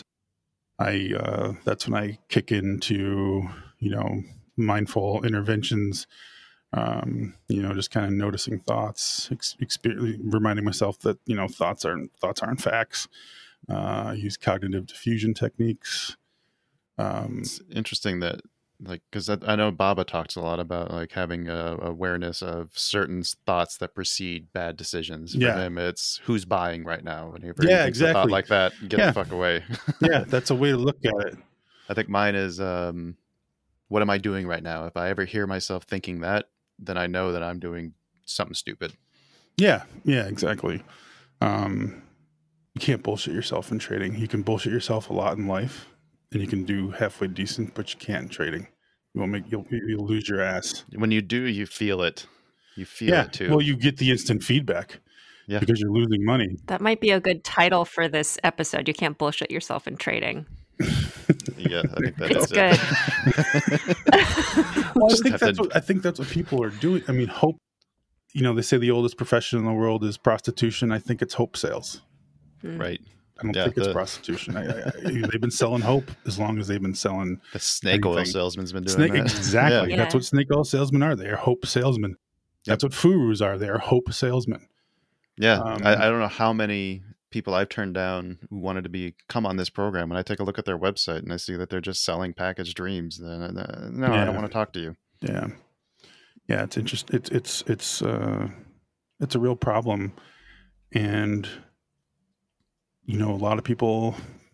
I uh, that's when I kick into, you know, mindful interventions, um, you know, just kind of noticing thoughts, ex- experience, reminding myself that, you know, thoughts aren't thoughts aren't facts. Uh, I use cognitive diffusion techniques. Um, It's interesting that, like, because I, I know Baba talks a lot about like having a awareness of certain thoughts that precede bad decisions. For Yeah. him, it's who's buying right now. Whenever Yeah, he thinks a thought exactly. like that, get Yeah. the fuck away. yeah, that's a way to look at it. I think mine is, um, what am I doing right now? If I ever hear myself thinking that, then I know that I'm doing something stupid. Yeah, yeah, exactly. Um, you can't bullshit yourself in trading. You can bullshit yourself a lot in life, and you can do halfway decent, but you can't in trading. You won't make you'll you'll lose your ass. When you do, you feel it. You feel yeah, it too. well, you get the instant feedback. Yeah. because you're losing money. That might be a good title for this episode. You can't bullshit yourself in trading. Yeah, I think that It's is good. it. Well, I Just think have that's to- what I think that's what people are doing. I mean, hope. You know, they say the oldest profession in the world is prostitution. I think it's hope sales. Mm. Right. I don't Yeah, think it's the- prostitution. I, I, I- they've been selling hope as long as they've been selling The snake oil anything. salesman's been doing snake. that. Exactly. Yeah. That's what snake oil salesmen are. They are hope salesmen. That's what furus are. They are hope salesmen. Yeah. Um, I, I don't know how many people I've turned down who wanted to be come on this program. When I take a look at their website and I see that they're just selling packaged dreams, then uh, no, I Yeah. don't want to talk to you. Yeah, yeah, it's interesting. It's it's it's uh, it's a real problem, and you know, a lot of people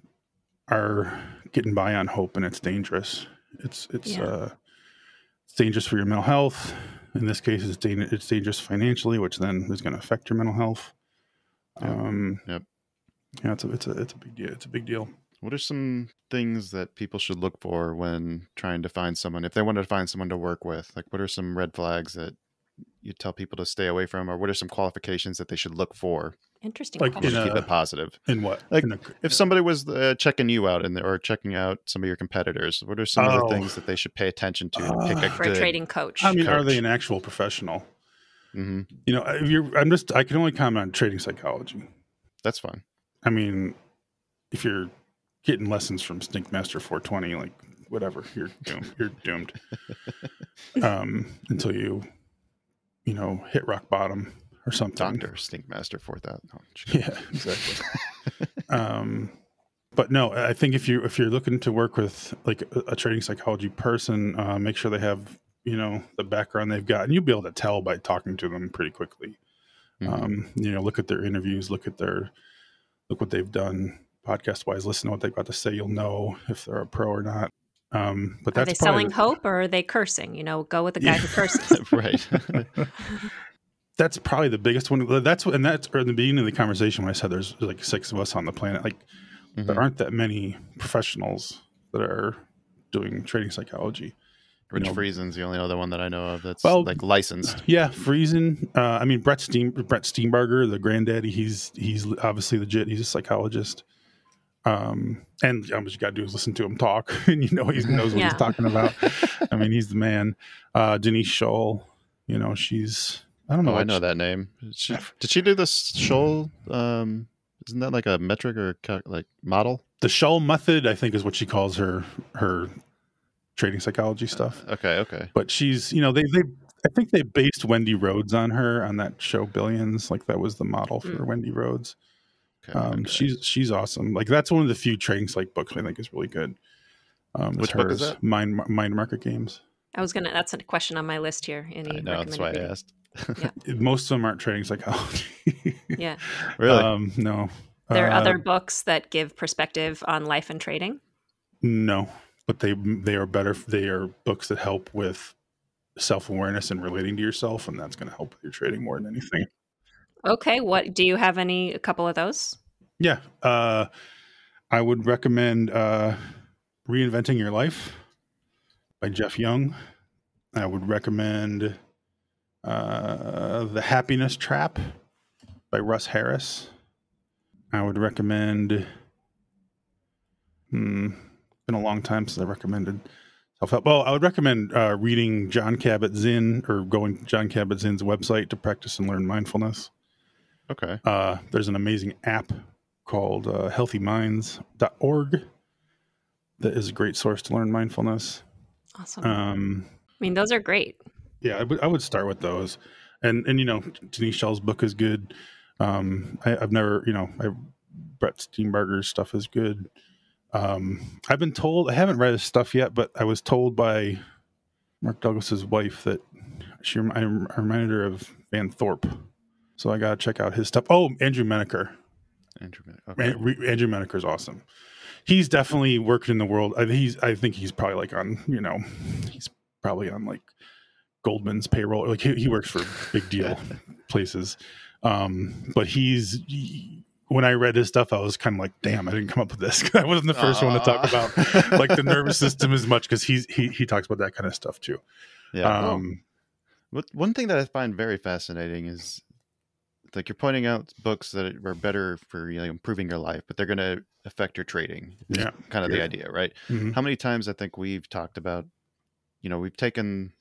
are getting by on hope, and it's dangerous. It's it's Yeah. uh, it's dangerous for your mental health. In this case, it's dan- it's dangerous financially, which then is going to affect your mental health. Yep. Um, Yep. Yeah, it's a it's a it's a big deal. It's a big deal. What are some things that people should look for when trying to find someone, if they wanted to find someone to work with? Like, what are some red flags that you tell people to stay away from, or what are some qualifications that they should look for Interesting. Like, question. in to a- keep it positive? In what? Like, In a- If somebody was uh, checking you out and or checking out some of your competitors, what are some of Oh. the things that they should pay attention to to pick Uh, a For a good? trading coach. I mean, are coach. they an actual professional? Mhm. You know, if you're, I'm just, I can only comment on trading psychology. That's fine. I mean, if you're getting lessons from Snake Master four twenty, like whatever, you're doomed. You're doomed um, until you, you know, hit rock bottom or something. Doctor Stinkmaster four thousand. Oh, shit. Yeah, exactly. um, but no, I think if you if you're looking to work with like a, a trading psychology person, uh, make sure they have you know the background they've got, and you'll be able to tell by talking to them pretty quickly. Mhm. Um, you know, look at their interviews, look at their look what they've done podcast wise, listen to what they've got to say. You'll know if they're a pro or not. Um, but Are that's they probably selling the- hope or are they cursing? You know, go with the guy Yeah. who curses. Right. That's probably the biggest one. That's and that's or in the beginning of the conversation when I said there's like six of us on the planet. Like Mhm. there aren't that many professionals that are doing trading psychology. Rich know- Friesen's the only other one that I know of that's Well- like licensed. Yeah, Friesen. Uh, I mean Brett Steam Brett Steenbarger, the granddaddy. He's he's obviously legit. He's a psychologist. Um, and um, what you got to do is listen to him talk, and you know he knows what Yeah. he's talking about. I mean, he's the man. Uh, Denise Scholl. You know, she's. I don't know. Oh, I what know she- that name. She, did she do this Scholl? Um, isn't that like a metric or cal- like model? The Scholl method, I think, is what she calls her her trading psychology stuff. Okay, okay. But she's, you know, they they I think they based Wendy Rhodes on her on that show Billions. Like that was the model for Mm. Wendy Rhodes. okay, Um, okay. She's she's awesome. Like that's one of the few trading psych books I think is really good. Um, Which is book is hers, that? Mind Mind Market Games. I was gonna. That's a question on my list here. Any I know that's why I recommended reading? asked. Most of them aren't trading psychology. Yeah, Really? Um, no. there are Uh, other books that give perspective on life and trading. No, but they they are better. They are books that help with self awareness and relating to yourself, and that's going to help with your trading more than anything. Okay, what do you have? Any a couple of those? Yeah, uh, I would recommend uh, "Reinventing Your Life" by Jeff Young. I would recommend uh, "The Happiness Trap" by Russ Harris. I would recommend. Hmm, been a long time since I recommended self-help. Oh, I would recommend uh, reading John Kabat-Zinn or going to John Kabat-Zinn's website to practice and learn mindfulness. Okay. Uh, there's an amazing app called uh, healthy minds dot org that is a great source to learn mindfulness. Awesome. Um, I mean, those are great. yeah, I would, I would start with those. And, and you know, Denise Schell's book is good. Um, I, I've never, you know, I, Brett Steenbarger's stuff is good. Um, I've been told, I haven't read his stuff yet, but I was told by Mark Douglas's wife that she rem- I reminded her of Van Thorpe. So I got to check out his stuff. Oh, Andrew Menaker. Andrew, okay. An- Re- Andrew Menaker's awesome. He's definitely worked in the world. I think he's. I think he's probably like on. You know, he's probably on like Goldman's payroll. Like he, he works for big deal places. Um, but he's. He, when I read his stuff, I was kind of like, "Damn, I didn't come up with this." I wasn't the first one to talk about like the nervous system as much because he's he he talks about that kind of stuff too. Yeah. Um, What one thing that I find very fascinating is like you're pointing out books that are better for you know, improving your life, but they're going to affect your trading. is Yeah. kind of Yeah. the idea, right? mhm. How many times I think we've talked about, you know, we've taken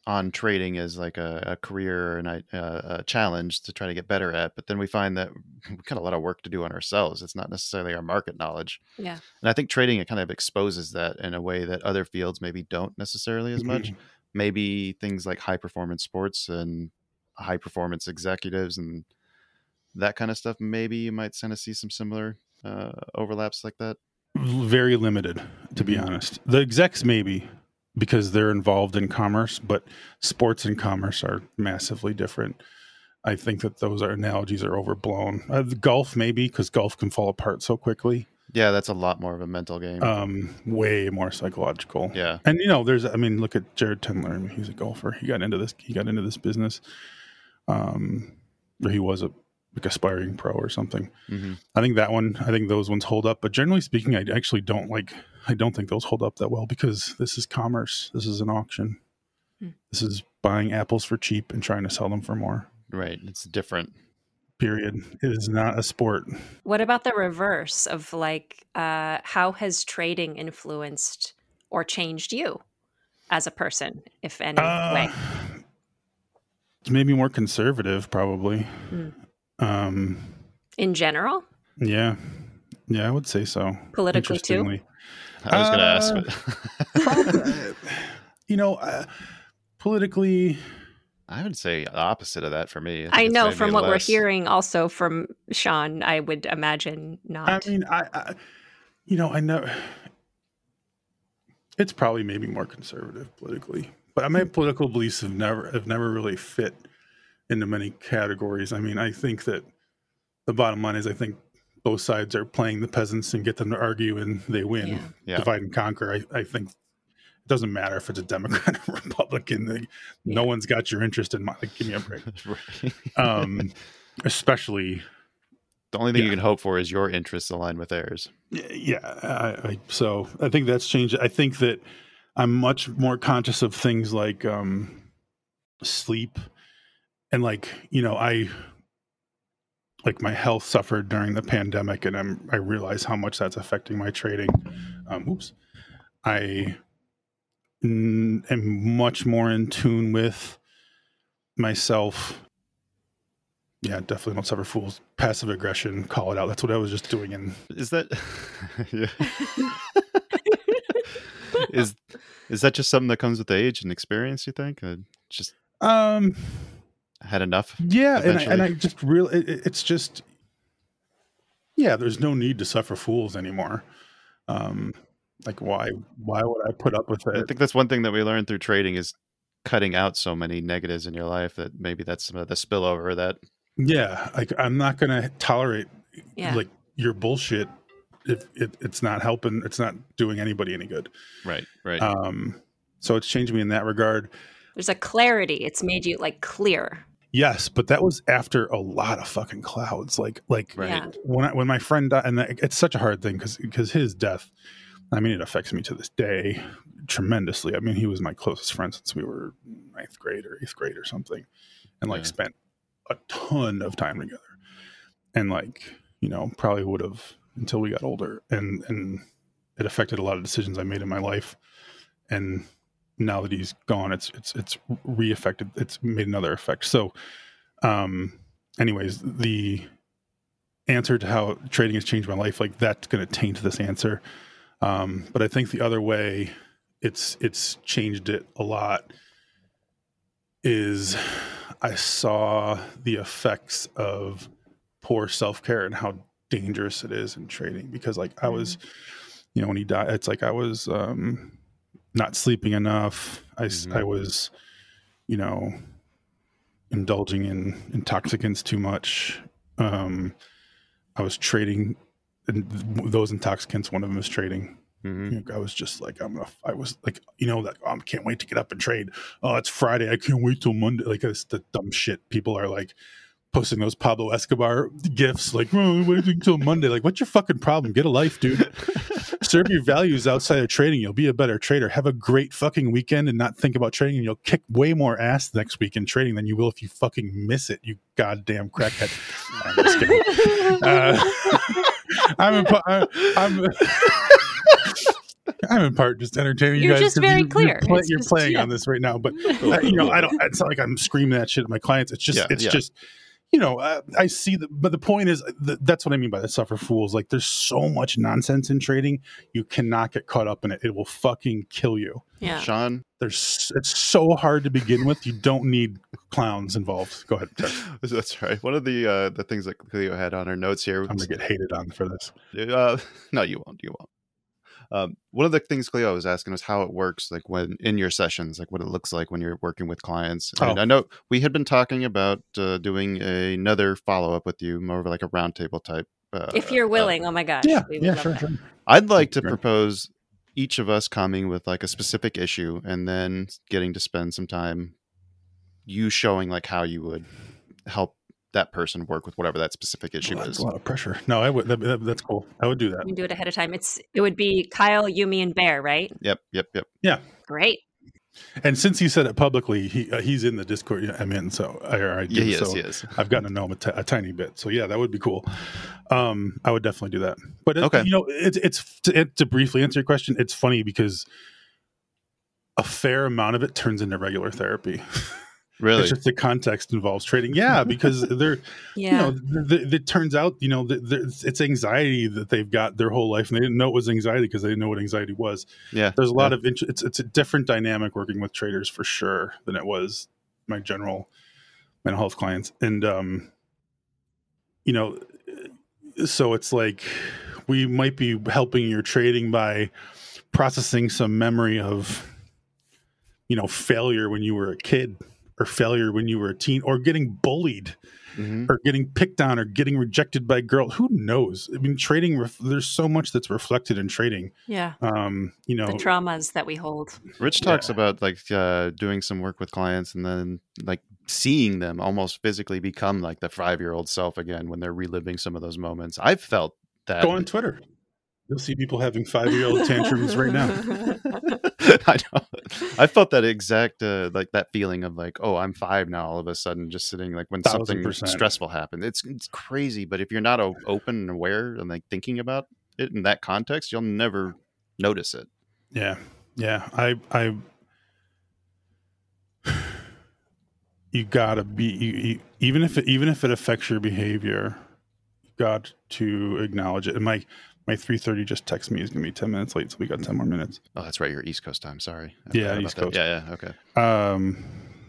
on trading as like a, a career and a, a challenge to try to get better at, but then we find that we've got a lot of work to do on ourselves. It's not necessarily our market knowledge. Yeah. And I think trading, it kind of exposes that in a way that other fields maybe don't necessarily as much. Maybe things like high performance sports and high performance executives and that kind of stuff, maybe you might kind of see some similar uh, overlaps like that. Very limited, to be honest. The execs maybe, because they're involved in commerce, but sports and commerce are massively different. I think that those are analogies are overblown. Uh, golf maybe, because golf can fall apart so quickly. Yeah, that's a lot more of a mental game. Um, way more psychological. Yeah, and you know, there's. I mean, look at Jared Tendler. I mean, he's a golfer. He got into this. He got into this business. Um, or he was a like aspiring pro or something. Mm-hmm. I think that one. I think those ones hold up. But generally speaking, I actually don't like. I don't think those hold up that well because this is commerce. This is an auction. Hmm. This is buying apples for cheap and trying to sell them for more. Right. It's different. Period. It is not a sport. What about the reverse of like, uh, how has trading influenced or changed you as a person, if any uh, way? It's made me more conservative, probably. Hmm. Um, In general? Yeah. Yeah, I would say so. Politically too? I was going to uh, ask. you know, uh, politically... I would say the opposite of that for me. I, I know from what less... we're hearing also from Sean, I would imagine not. I mean, I, I you know, I know it's probably maybe more conservative politically, but my political beliefs have never, have never really fit into many categories. I mean, I think that the bottom line is I think both sides are playing the peasants and get them to argue and they win. Yeah. Yeah. Divide and conquer. I, I think it doesn't matter if it's a Democrat or Republican. Like, yeah. No one's got your interest in mind. Like, give me a break. Right. Um, especially, the only thing yeah. you can hope for is your interests align with theirs. Yeah. I, I, so I think that's changed. I think that I'm much more conscious of things like um, sleep and like, you know, I like my health suffered during the pandemic and I'm, I realize how much that's affecting my trading. Um, oops. I n- am much more in tune with myself. Yeah, definitely don't suffer fools. Passive aggression, call it out. That's what I was just doing. And is that, yeah. is, is that just something that comes with age and experience, you think? Uh, just um, had enough? Yeah. And I, and I just really, it, it's just, yeah, there's no need to suffer fools anymore. Um, like why, why would I put up with it? I think that's one thing that we learned through trading is cutting out so many negatives in your life that maybe that's some of the spillover of that. Yeah. Like I'm not going to tolerate yeah. like your bullshit if it, it's not helping, it's not doing anybody any good. Right. Right. Um, so it's changed me in that regard. There's a clarity. It's made you like clear. Yes, but that was after a lot of fucking clouds. Like, like right. yeah. when I, when my friend died, and that, it's such a hard thing because because his death, I mean, it affects me to this day tremendously. I mean, he was my closest friend since we were ninth grade or eighth grade or something, and like yeah. spent a ton of time together, and like you know probably would have until we got older, and and it affected a lot of decisions I made in my life, and. Now that he's gone, it's it's it's re-affected. It's made another effect. So, um, anyways, the answer to how trading has changed my life, like that's going to taint this answer. Um, but I think the other way it's it's changed it a lot is I saw the effects of poor self-care and how dangerous it is in trading. Because like I was, you know, when he died, it's like I was. Um, not sleeping enough. I, mm-hmm. I was, you know, indulging in intoxicants too much. Um, I was trading and those intoxicants. One of them is trading. Mm-hmm. You know, I was just like, I'm gonna, I was like, you know, that oh, I can't wait to get up and trade. Oh, it's Friday. I can't wait till Monday. Like it's the dumb shit. People are like posting those Pablo Escobar gifs. Like, oh, wait until Monday. Like, what's your fucking problem? Get a life, dude. Serve your values outside of trading. You'll be a better trader. Have a great fucking weekend and not think about trading. And you'll kick way more ass next week in trading than you will if you fucking miss it. You goddamn crackhead. I'm just kidding. Uh, I'm, a, I'm I'm in part just entertaining you You're guys. just 'cause very you're, clear. You're, play, It's you're just- playing yeah. on this right now, but uh, you know, I don't. It's not like I'm screaming that shit at my clients. It's just, Yeah, it's yeah. just, you know, uh, I see that. But the point is, th- that's what I mean by the suffer fools. Like, there's so much nonsense in trading. You cannot get caught up in it. It will fucking kill you. Yeah. Sean, There's, it's so hard to begin with. You don't need clowns involved. Go ahead. Sorry. that's right. One of the uh, the things that Cleo had on her notes here. I'm gonna get hated on for this. Uh, no, you won't. You won't. Um, one of the things Cleo was asking was how it works, like when in your sessions, like what it looks like when you're working with clients. And Oh. I know we had been talking about uh, doing another follow up with you, more of like a roundtable type. Uh, If you're uh, willing, oh my gosh. Yeah, we would yeah, love sure, that. sure. I'd like to Great. propose each of us coming with like a specific issue and then getting to spend some time you showing like how you would help that person work with whatever that specific issue Well, that's is. a lot of pressure. No, I would. That, that, that's cool. I would do that. We can do it ahead of time. It's It would be Kyle, Yumi, and Bear, right? Yep, yep, yep. Yeah. Great. And since he said it publicly, he uh, he's in the Discord I'm in, so I, or I do, Yeah, he is, so he is. I've gotten to know him a, t- a tiny bit. So yeah, that would be cool. Um, I would definitely do that. But it, Okay. you know, it's it's to, it, to briefly answer your question. It's funny because a fair amount of it turns into regular therapy. Really? It's just the context involves trading. Yeah, because they're Yeah. you know, th- th- it turns out, you know, th- th- it's anxiety that they've got their whole life, and they didn't know it was anxiety because they didn't know what anxiety was. Yeah. There's a lot yeah. of int- it's it's a different dynamic working with traders for sure than it was my general mental health clients, and um, you know, so it's like we might be helping your trading by processing some memory of, you know, failure when you were a kid, or failure when you were a teen, or getting bullied, Mhm. or getting picked on, or getting rejected by girls. Who knows? I mean, trading, ref- there's so much that's reflected in trading. Yeah. Um, you know, The traumas that we hold. Rich talks about like uh, doing some work with clients and then like seeing them almost physically become like the five year old self again when they're reliving some of those moments. I've felt that. go on Twitter. You'll see people having five-year-old tantrums right now. I know. I felt that exact uh, like that feeling of like, oh, I'm five now. All of a sudden, just sitting like when Thousand something percent. stressful happened. It's it's crazy, but if you're not o- open and aware and like thinking about it in that context, you'll never notice it. Yeah, yeah. I, I, you gotta be you, you, even if it, even if it affects your behavior, you got to acknowledge it. And my my three thirty just texted me. He's gonna be ten minutes late, so we got ten more minutes. Oh, that's right. You're East Coast time. Sorry. I Yeah, forgot about East that. Coast. Yeah, yeah. Okay. Um,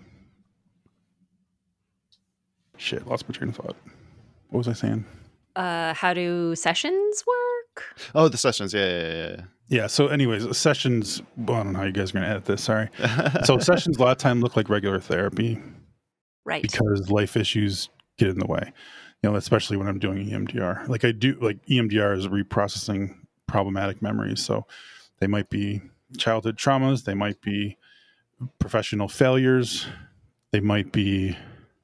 shit, lost my train of thought. What was I saying? Uh, how do sessions work? Oh, the sessions. Yeah, yeah, yeah. Yeah. So, anyways, sessions. Well, I don't know how you guys are gonna edit this. Sorry. yeah. So, sessions a lot of time look like regular therapy. Right. Because life issues get in the way, you know, especially when I'm doing E M D R. Like I do, like E M D R is reprocessing problematic memories. So they might be childhood traumas. They might be professional failures. They might be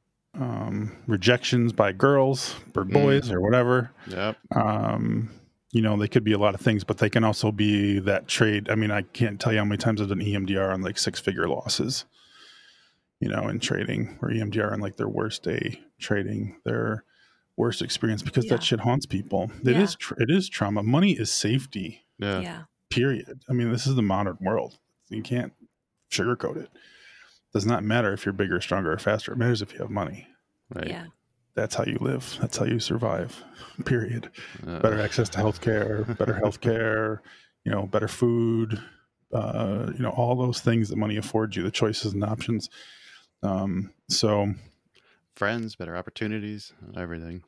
um, rejections by girls or boys or whatever. Yep. Um, you know, they could be a lot of things, but they can also be that trade. I mean, I can't tell you how many times I've done E M D R on like six figure losses. You know, in trading, or E M D R on like their worst day trading, their worst experience, because Yeah. that shit haunts people. It Yeah. is tr- it is trauma. Money is safety. Yeah. Yeah. Period. I mean, this is the modern world. You can't sugarcoat it. Does not matter if you're bigger, stronger, or faster. It matters if you have money. Right. Yeah. That's how you live. That's how you survive. Period. Uh, Better access to healthcare, better healthcare, you know, better food, uh, you know, all those things that money affords you, the choices and options. Um, so friends, better opportunities, everything.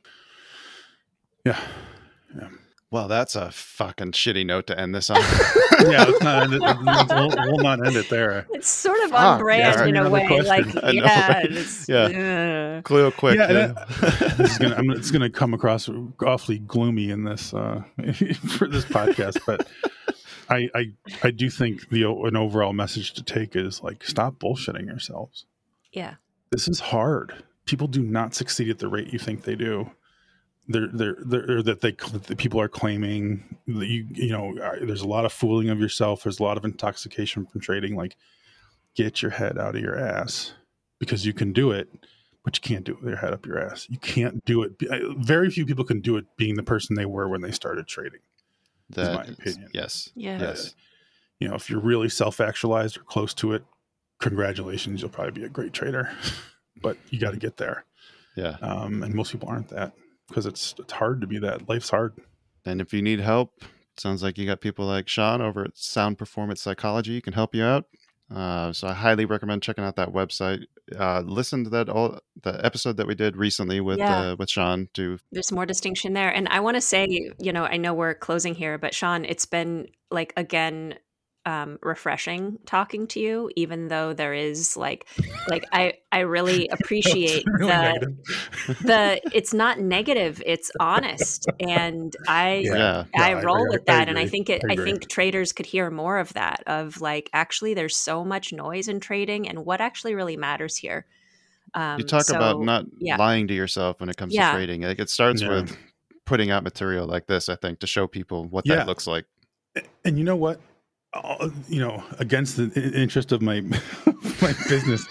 yeah, yeah, Well, that's a fucking shitty note to end this on. yeah. Let's not end it. We'll, we'll not end it there. It's sort of Fuck, on brand yeah. in a Another way. question. Like, I know, yeah. right? It's, Yeah. uh, Cleo, quick. Yeah, yeah. that- this is gonna. I'm, it's gonna come across awfully gloomy in this uh, for this podcast, but I, I, I do think the an overall message to take is like stop bullshitting yourselves. yeah. This is hard. People do not succeed at the rate you think they do. They're, they're, they're, that they, that people are claiming that you, you know, there's a lot of fooling of yourself. There's a lot of intoxication from trading. Like, get your head out of your ass, because you can do it, but you can't do it with your head up your ass. You can't do it. Very few people can do it being the person they were when they started trading. That my is- opinion. Yes. Yeah. Yes. you know, if you're really self-actualized or close to it, congratulations, you'll probably be a great trader. But you got to get there. Yeah. Um, and most people aren't that because it's it's hard to be that. Life's hard. And if you need help, sounds like you got people like Sean over at Sound Performance Psychology who can help you out. Uh, so I highly recommend checking out that website. Uh, listen to that all the episode that we did recently with Yeah. uh, with Sean to There's more distinction there. And I want to say, you know, I know we're closing here, but Sean, it's been like, again, um, refreshing talking to you, even though there is like, like I, I really appreciate Really the, negative. the, it's not negative, it's honest. And I, yeah. No, I I- roll I- with I that. And I agree. think it, I I agree. think traders could hear more of that, of like, actually, there's so much noise in trading and what actually really matters here. Um, you talk so, about not yeah. lying to yourself when it comes Yeah. to trading. Like it starts Yeah. with putting out material like this, I think, to show people what Yeah. that looks like. And you know what? Uh, you know, against the i- interest of my my business,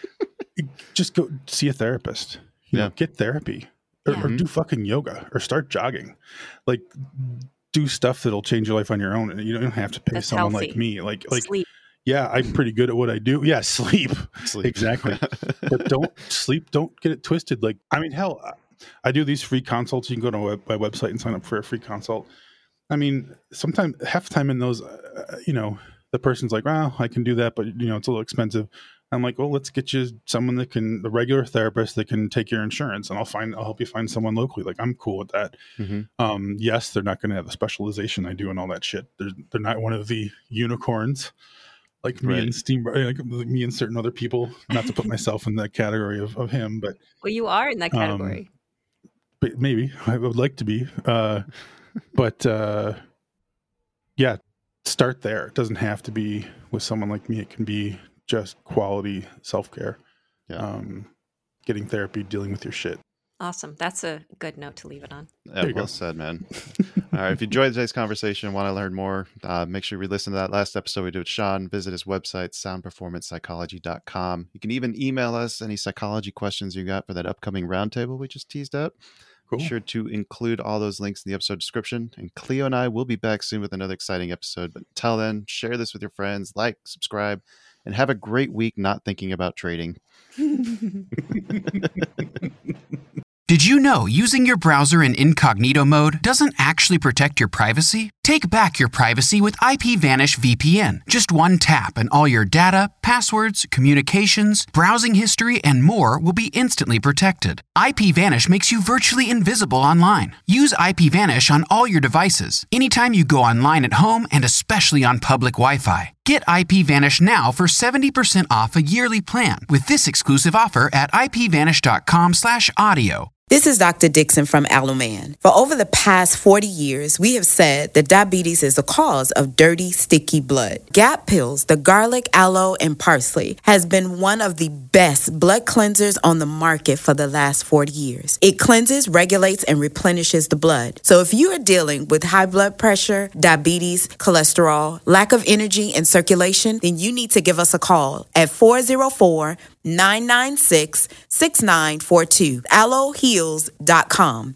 just go see a therapist. You Yeah. know, get therapy, or, or Yeah. do fucking yoga, or start jogging. Like, do stuff that'll change your life on your own, and you don't have to pay That's someone healthy. like me. Like, like, Sleep. yeah, I'm pretty good at what I do. Yeah, sleep. Sleep. Exactly. But don't sleep. Don't get it twisted. Like, I mean, hell, I- I do these free consults. You can go to web, my website and sign up for a free consult. I mean, sometimes half the time in those, uh, you know, the person's like, well, I can do that, but you know, it's a little expensive. I'm like, well, let's get you someone that can, a regular therapist that can take your insurance, and I'll find, I'll help you find someone locally. Like, I'm cool with that. hmm Um, yes, they're not going to have the specialization I do and all that shit. They're they're not one of the unicorns like me Right. and Steam, like me and certain other people. Not to put myself in that category of, of him, but Well, you are in that Um, category. but maybe I would like to be. Uh, but uh, yeah, start there. It doesn't have to be with someone like me. It can be just quality self care, Yeah. um, getting therapy, dealing with your shit. Awesome. That's a good note to leave it on. Yeah, There you well go. said, man. All right. If you enjoyed today's conversation, want to learn more, uh, make sure you listen to that last episode we did with Sean. Visit his website, sound performance psychology dot com. You can even email us any psychology questions you got for that upcoming roundtable we just teased out. Cool. Be sure to include all those links in the episode description. And Cleo and I will be back soon with another exciting episode. But until then, share this with your friends, like, subscribe, and have a great week not thinking about trading. Did you know using your browser in incognito mode doesn't actually protect your privacy? Take back your privacy with IPVanish V P N. Just one tap and all your data, passwords, communications, browsing history, and more will be instantly protected. IPVanish makes you virtually invisible online. Use IPVanish on all your devices, anytime you go online at home and especially on public Wi-Fi. Get IPVanish now for seventy percent off a yearly plan with this exclusive offer at ipvanish.com slash audio. This is Doctor Dixon from Aluman. For over the past forty years, we have said that diabetes is the cause of dirty, sticky blood. Gap Pills, the garlic, aloe, and parsley, has been one of the best blood cleansers on the market for the last forty years. It cleanses, regulates, and replenishes the blood. So if you are dealing with high blood pressure, diabetes, cholesterol, lack of energy, and circulation, then you need to give us a call at four oh four, nine nine six, six nine four two. aloe heals dot com.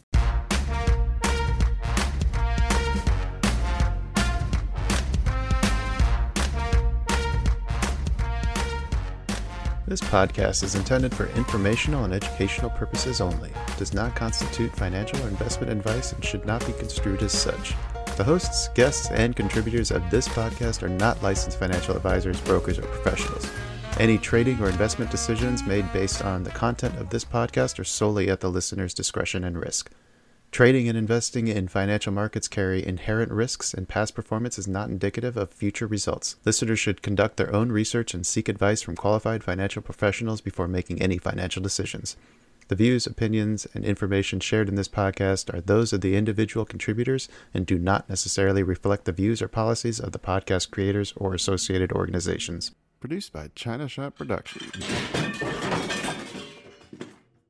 This podcast is intended for informational and educational purposes only. It does not constitute financial or investment advice and should not be construed as such. The hosts, guests, and contributors of this podcast are not licensed financial advisors, brokers, or professionals. Any trading or investment decisions made based on the content of this podcast are solely at the listener's discretion and risk. Trading and investing in financial markets carry inherent risks, and past performance is not indicative of future results. Listeners should conduct their own research and seek advice from qualified financial professionals before making any financial decisions. The views, opinions, and information shared in this podcast are those of the individual contributors and do not necessarily reflect the views or policies of the podcast creators or associated organizations. Produced by China Shop Productions.